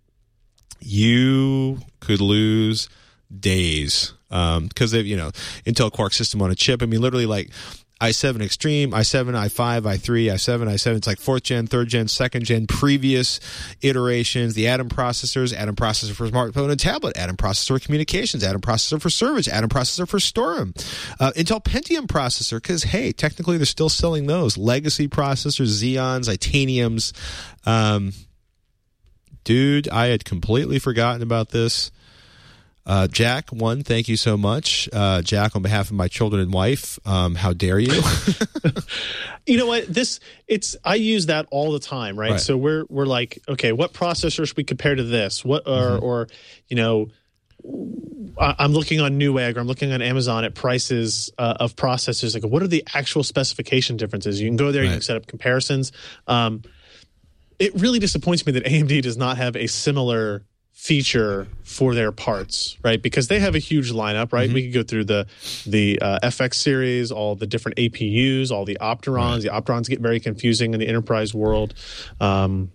you could lose days. Um, because they, you know, Intel Quark system on a chip. I mean, literally like i seven Extreme, i seven, i five, i three, i seven, i seven. It's like fourth gen, third gen, second gen, previous iterations. The Atom processors, Atom processor for smartphone and tablet, Atom processor for communications, Atom processor for servers, Atom processor for storage. Uh, Intel Pentium processor, because hey, technically they're still selling those. Legacy processors, Xeons, Titaniums. Um, dude, I had completely forgotten about this. Uh, Jack, one, thank you so much. Uh, Jack, on behalf of my children and wife, um, how dare you? You know what? This it's I use that all the time, right? Right. So we're we're like, okay, what processor should we compare to this? What or Mm-hmm. or you know, I- I'm looking on Newegg or I'm looking on Amazon at prices uh, of processors. Like, what are the actual specification differences? You can go there, you Right. can set up comparisons. Um, it really disappoints me that A M D does not have a similar feature for their parts, right? Because they have a huge lineup, right? Mm-hmm. We could go through the the uh, F X series, all the different A P Us, all the Opterons. The Opterons get very confusing in the enterprise world. Um,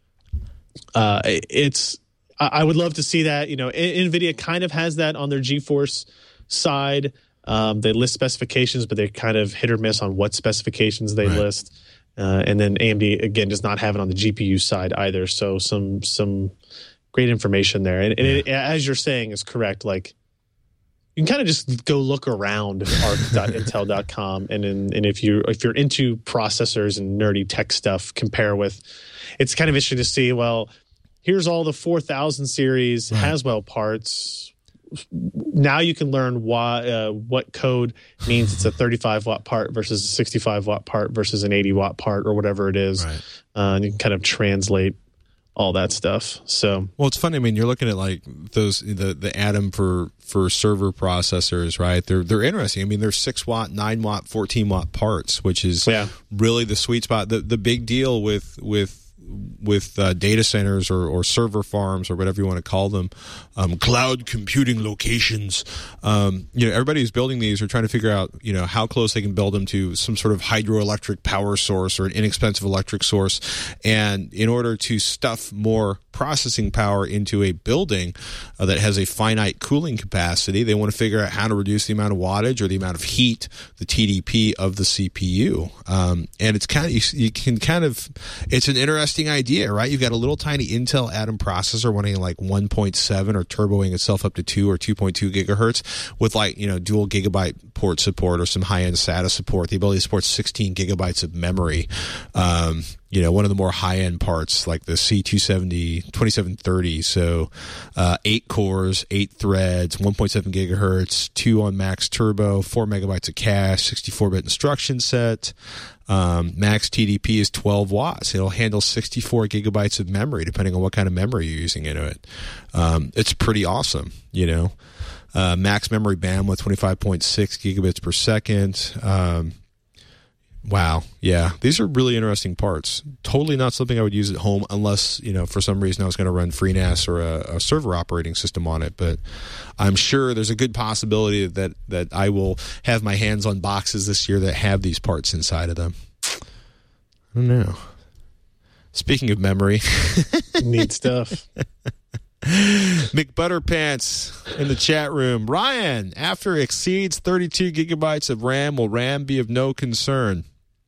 uh, it's I, I would love to see that. You know, N- NVIDIA kind of has that on their GeForce side. Um, they list specifications, but they're kind of hit or miss on what specifications they Right. list. Uh, and then A M D again does not have it on the G P U side either. So some some great information there. And, and it, as you're saying is correct. Like, you can kind of just go look around arc dot intel dot com and in, and if you if you're into processors and nerdy tech stuff, compare with. It's kind of interesting to see. Well, here's all the four thousand series Right. Haswell parts. Now you can learn why uh, what code means it's a thirty-five watt part versus a sixty-five watt part versus an eighty watt part or whatever it is. Right. Uh, and you can kind of translate all that stuff. So Well, it's funny. I mean, you're looking at like those the the Atom for for server processors, right? They're they're interesting. I mean, they're six watt, nine watt, fourteen watt parts, which is Yeah. really the sweet spot. The the big deal with with with uh, data centers or, or server farms or whatever you want to call them, um, cloud computing locations. Um, you know, everybody who's building these are trying to figure out, you know, how close they can build them to some sort of hydroelectric power source or an inexpensive electric source. And in order to stuff more processing power into a building uh, that has a finite cooling capacity, they want to figure out how to reduce the amount of wattage or the amount of heat, the T D P of the C P U. Um, and it's kind of, you, you can kind of, it's an interesting idea, right? You've got a little tiny Intel Atom processor running like one point seven or turboing itself up to two or two point two gigahertz with like, you know, dual gigabyte port support or some high-end SATA support, the ability to support sixteen gigabytes of memory. Um, you know, one of the more high-end parts like the C two seventy, twenty-seven thirty. So uh, eight cores, eight threads, one point seven gigahertz, two on max turbo, four megabytes of cache, sixty-four bit instruction set. Um, max T D P is twelve watts. It'll handle sixty-four gigabytes of memory, depending on what kind of memory you're using into it. Um, it's pretty awesome, you know. Uh, max memory bandwidth, twenty-five point six gigabits per second. Um, wow. Yeah. These are really interesting parts. Totally not something I would use at home unless, you know, for some reason I was going to run FreeNAS or a, a server operating system on it. But I'm sure there's a good possibility that, that I will have my hands on boxes this year that have these parts inside of them. I don't know. Speaking of memory. neat stuff. McButterpants in the chat room. Ryan, after exceeds thirty-two gigabytes of RAM, will RAM be of no concern?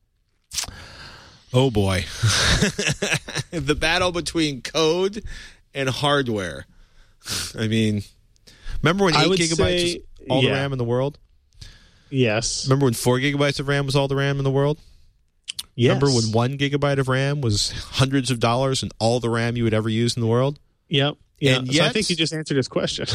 Oh boy. The battle between code and hardware. I mean, remember when I eight would gigabytes say, was all yeah. the RAM in the world? Yes. Remember when four gigabytes of RAM was all the RAM in the world? Yes. Remember when one gigabyte of RAM was hundreds of dollars and all the RAM you would ever use in the world? Yep. Yeah. And So I yet- think you just answered his question.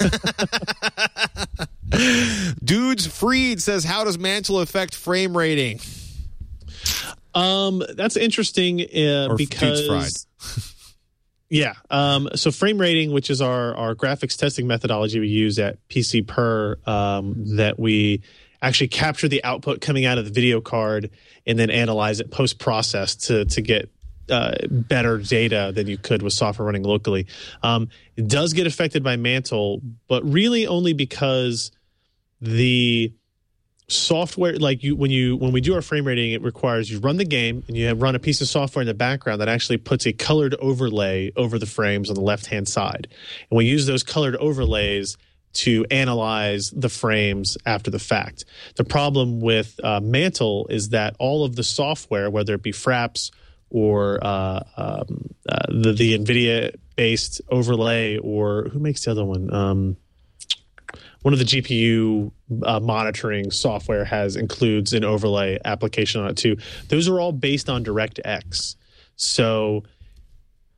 Dudes Freed says, how does Mantle affect frame rating? Um, that's interesting uh, Or because Dudes Fried. yeah. Um, so frame rating, which is our our graphics testing methodology we use at P C Per, um, that we actually capture the output coming out of the video card and then analyze it post process to to get uh, better data than you could with software running locally. Um, it does get affected by Mantle, but really only because the software, like you when you when we do our frame rating, it requires you run the game and you have run a piece of software in the background that actually puts a colored overlay over the frames on the left hand side, and we use those colored overlays to analyze the frames after the fact. The problem with uh, Mantle is that all of the software, whether it be Fraps or uh, um, uh, the the NVIDIA based overlay, or who makes the other one? Um, one of the G P U uh, monitoring software has includes an overlay application on it too. Those are all based on DirectX. So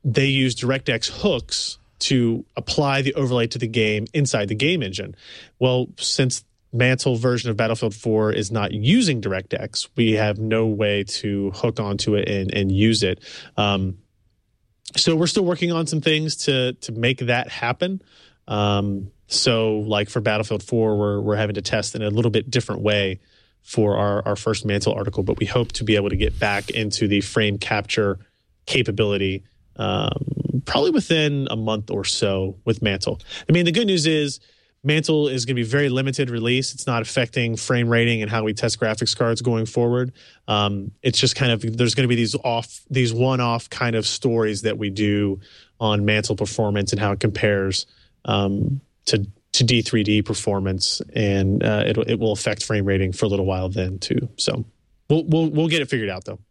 they use DirectX hooks to apply the overlay to the game inside the game engine. Well, since Mantle version of Battlefield four is not using DirectX, we have no way to hook onto it and, and use it. Um, so we're still working on some things to to make that happen. Um, so like for Battlefield four, we're we're having to test in a little bit different way for our, our first Mantle article, but we hope to be able to get back into the frame capture capability um, probably within a month or so with Mantle. I mean, the good news is Mantle is going to be very limited release. It's not affecting frame rating and how we test graphics cards going forward. Um, it's just kind of, there's going to be these off, these one-off kind of stories that we do on Mantle performance and how it compares um, to to D three D performance, and uh, it it will affect frame rating for a little while then too. So we'll we'll we'll get it figured out though.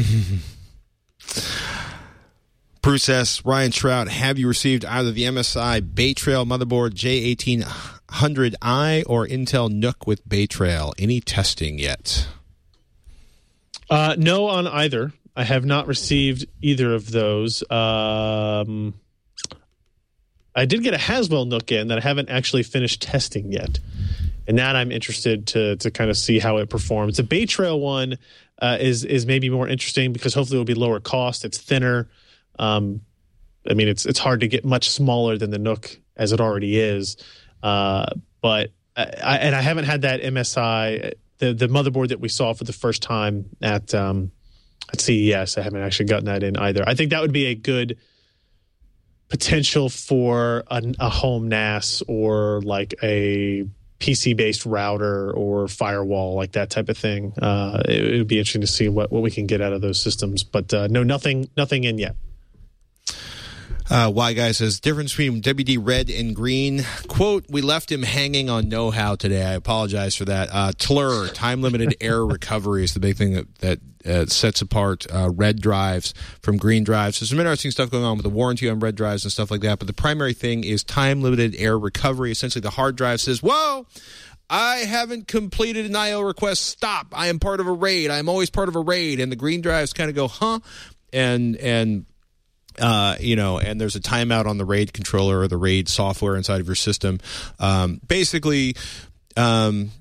Bruce S. Ryan Trout, have you received either the M S I Bay Trail motherboard J eighteen hundred i or Intel Nook with Bay Trail? Any testing yet? Uh, no on either. I have not received either of those. Um, I did get a Haswell Nook in that I haven't actually finished testing yet. And that I'm interested to to kind of see how it performs. The Bay Trail one uh, is is maybe more interesting because hopefully it will be lower cost. It's thinner. Um, I mean, it's it's hard to get much smaller than the Nook as it already is. Uh, but I, I, and I haven't had that M S I, the the motherboard that we saw for the first time at um, at C E S. I haven't actually gotten that in either. I think that would be a good potential for a, a home N A S or like a P C-based router or firewall, like that type of thing. Uh, it, it would be interesting to see what, what we can get out of those systems. But uh, no, nothing nothing in yet. Uh, Y Guy says, difference between W D red and green. Quote, we left him hanging on know-how today. I apologize for that. Uh, T L R, time-limited error recovery, is the big thing that, that uh, sets apart uh, red drives from green drives. There's some interesting stuff going on with the warranty on red drives and stuff like that, but the primary thing is time-limited error recovery. Essentially, the hard drive says, whoa, I haven't completed an I O request. Stop. I am part of a RAID. I am always part of a RAID. And the green drives kind of go, huh? And, and, Uh, you know, and there's a timeout on the RAID controller or the RAID software inside of your system. Um, basically, um,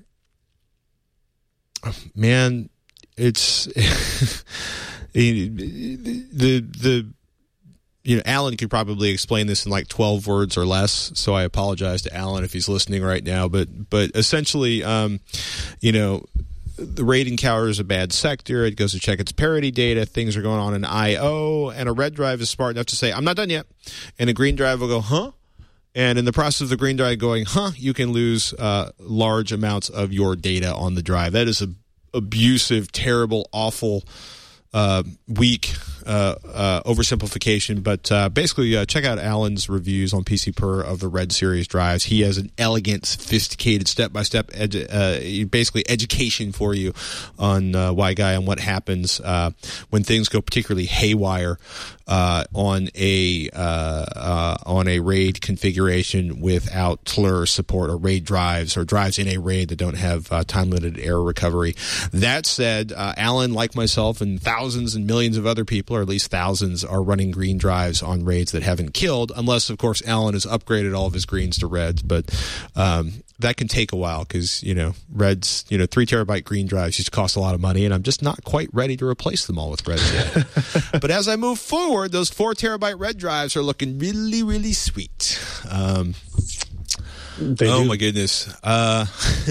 man, it's the the you know, Alan could probably explain this in like twelve words or less. So I apologize to Alan if he's listening right now. But but essentially, um, you know. The RAID encounters a bad sector. It goes to check its parity data. Things are going on in I O, and a red drive is smart enough to say, I'm not done yet. And a green drive will go, huh? And in the process of the green drive going, huh, you can lose uh, large amounts of your data on the drive. That is a abusive, terrible, awful, uh, weak uh, uh, oversimplification. But uh, basically, uh, check out Alan's reviews on P C Per of the Red Series drives. He has an elegant, sophisticated, step-by-step, edu- uh, basically education for you on uh, Y Guy and what happens uh, when things go particularly haywire uh, on a uh, uh, on a RAID configuration without T L R support or RAID drives or drives in a RAID that don't have uh, time-limited error recovery. That said, uh, Alan, like myself, and thousands and millions of other people, or at least thousands, are running green drives on RAIDs that haven't killed, unless, of course, Alan has upgraded all of his greens to reds. But um, that can take a while because, you know, reds, you know, three terabyte green drives used to cost a lot of money, and I'm just not quite ready to replace them all with reds yet. But as I move forward, those four terabyte red drives are looking really, really sweet. Um, They oh, do. my goodness. Uh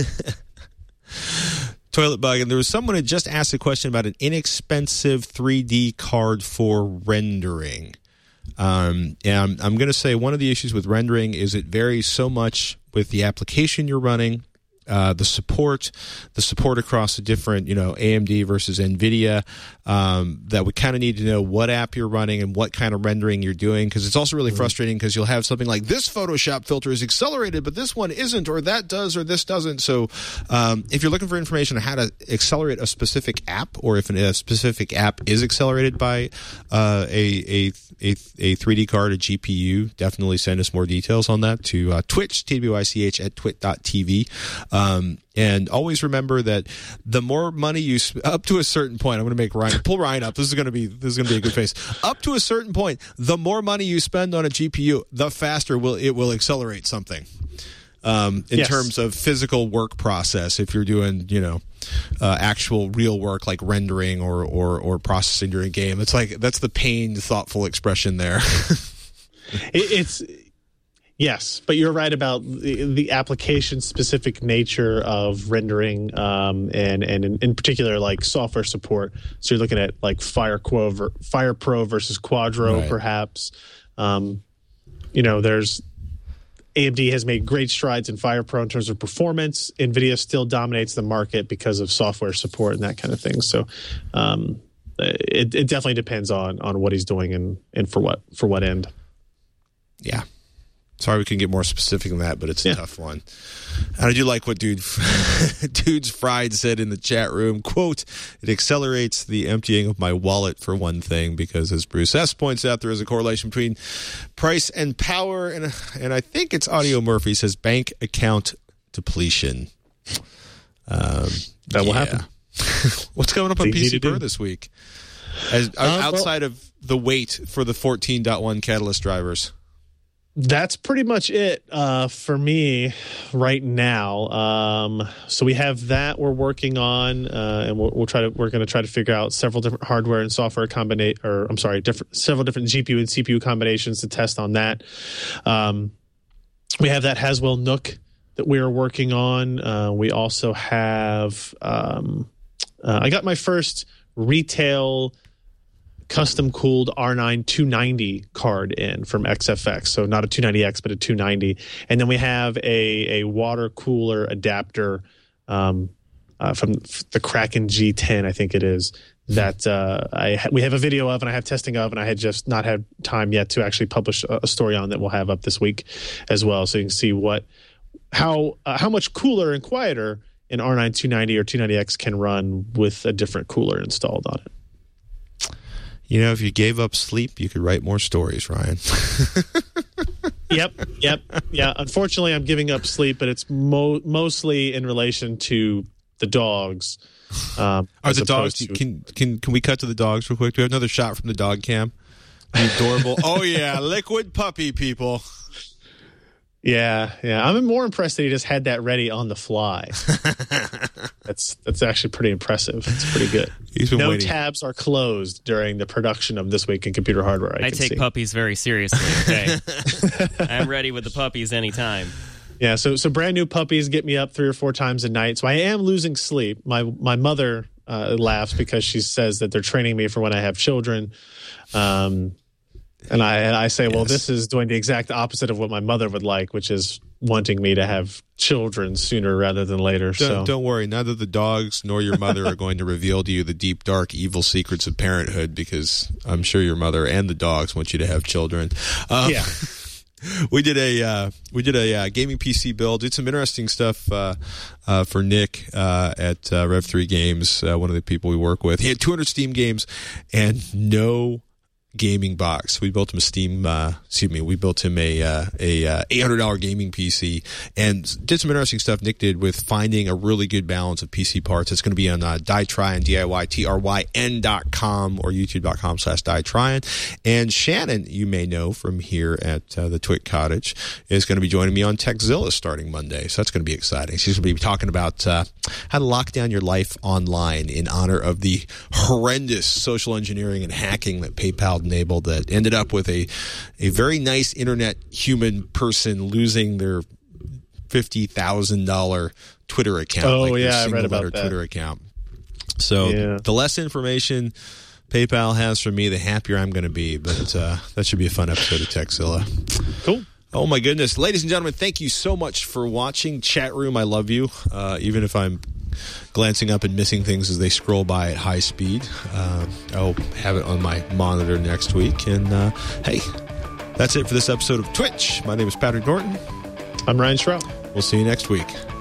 Toilet Bug, and there was someone who just asked a question about an inexpensive three D card for rendering. Um, and I'm, I'm going to say one of the issues with rendering is it varies so much with the application you're running, uh, the support, the support across the different, you know, A M D versus NVIDIA, um, that we kind of need to know what app you're running and what kind of rendering you're doing, because it's also really mm-hmm. frustrating because you'll have something like this Photoshop filter is accelerated, but this one isn't, or that does, or this doesn't. So um, if you're looking for information on how to accelerate a specific app, or if a specific app is accelerated by uh, a, a A, a three D card, a G P U, definitely send us more details on that to uh, Twitch, T W I C H, at twit dot t v. Uh, Um, and always remember that the more money you sp- up to a certain point, I'm going to make Ryan pull Ryan up. This is going to be this is going to be a good face. Up to a certain point, the more money you spend on a G P U, the faster will it will accelerate something. Um, in yes. terms of physical work process, if you're doing, you know, uh, actual real work like rendering or, or, or processing during a game, it's like that's the pained, thoughtful expression there. it, it's yes, but you're right about the, the application specific nature of rendering, um, and and in, in particular like software support. So you're looking at like FirePro, ver, FirePro versus Quadro, right. perhaps. Um, you know, there's. A M D has made great strides in FirePro in terms of performance. NVIDIA still dominates the market because of software support and that kind of thing. So um, it, it definitely depends on on what he's doing and, and for what for what end. Yeah. Sorry we couldn't get more specific than that, but it's a yeah. tough one. And I do like what dude Dudes Fried said in the chat room, quote, "It accelerates the emptying of my wallet for one thing, because as Bruce S. points out, there is a correlation between price and power." And, and I think it's Audio Murphy says bank account depletion. Um, that will yeah. happen. What's coming up on It's P easy C to Per do. this week? As, Uh, outside well, of the wait for the fourteen point one Catalyst drivers. That's pretty much it uh, for me right now. Um, so we have that we're working on, uh, and we'll, we'll try to. We're going to try to figure out several different hardware and software combinate, or I'm sorry, different several different G P U and C P U combinations to test on that. Um, we have that Haswell Nook that we are working on. Uh, we also have. Um, uh, I got my first retail custom cooled R nine two ninety card in from X F X. So not a two ninety X, but a two ninety. And then we have a, a water cooler adapter um, uh, from the Kraken G ten, I think it is, that uh, I ha- we have a video of and I have testing of, and I had just not had time yet to actually publish a, a story on that we'll have up this week as well. So you can see what how uh, how much cooler and quieter an R nine two ninety or two ninety X can run with a different cooler installed on it. You know, if you gave up sleep, you could write more stories, Ryan. Yep, yep, yeah. Unfortunately, I'm giving up sleep, but it's mo- mostly in relation to the dogs. Um, Are the as dogs? opposed to- Can can can we cut to the dogs real quick? Do we have another shot from the dog cam? The adorable. Oh yeah, liquid puppy people. Yeah, yeah. I'm more impressed that he just had that ready on the fly. that's that's actually pretty impressive. It's pretty good. He's been no waiting. tabs are closed during the production of This Week in Computer Hardware. I, I can take see. puppies very seriously. Okay, I'm ready with the puppies anytime. Yeah, so so brand new puppies get me up three or four times a night. So I am losing sleep. My my mother uh, laughs because she says that they're training me for when I have children. Um, and I and I say, well, Yes. this is doing the exact opposite of what my mother would like, which is wanting me to have children sooner rather than later. Don't, so don't worry. Neither the dogs nor your mother are going to reveal to you the deep, dark, evil secrets of parenthood, because I'm sure your mother and the dogs want you to have children. Um, yeah. We did a uh, we did a uh, gaming P C build. Did some interesting stuff uh, uh, for Nick uh, at uh, Rev three Games, uh, one of the people we work with. He had two hundred Steam games and no gaming box. We built him a Steam. Uh, excuse me. We built him a uh, a uh, eight hundred dollars gaming P C and did some interesting stuff. Nick did with finding a really good balance of P C parts. It's going to be on uh, DieTryan, D I Y T R Y N dot com or YouTube dot com slash DieTryan. And Shannon, you may know from here at uh, the Twit Cottage, is going to be joining me on Techzilla starting Monday. So that's going to be exciting. She's going to be talking about uh, how to lock down your life online in honor of the horrendous social engineering and hacking that PayPal enabled that ended up with a a very nice internet human person losing their fifty thousand dollars Twitter account. Oh, like their yeah, I single read about letter that. Twitter account. So Yeah. the less information PayPal has for me, the happier I'm going to be. But uh, that should be a fun episode of Techzilla. Cool. Oh, my goodness. Ladies and gentlemen, thank you so much for watching. Chat room, I love you. Uh, even if I'm glancing up and missing things as they scroll by at high speed. Uh, I'll have it on my monitor next week. And, uh, hey, that's it for this episode of Twitch. My name is Patrick Norton. I'm Ryan Shrout. We'll see you next week.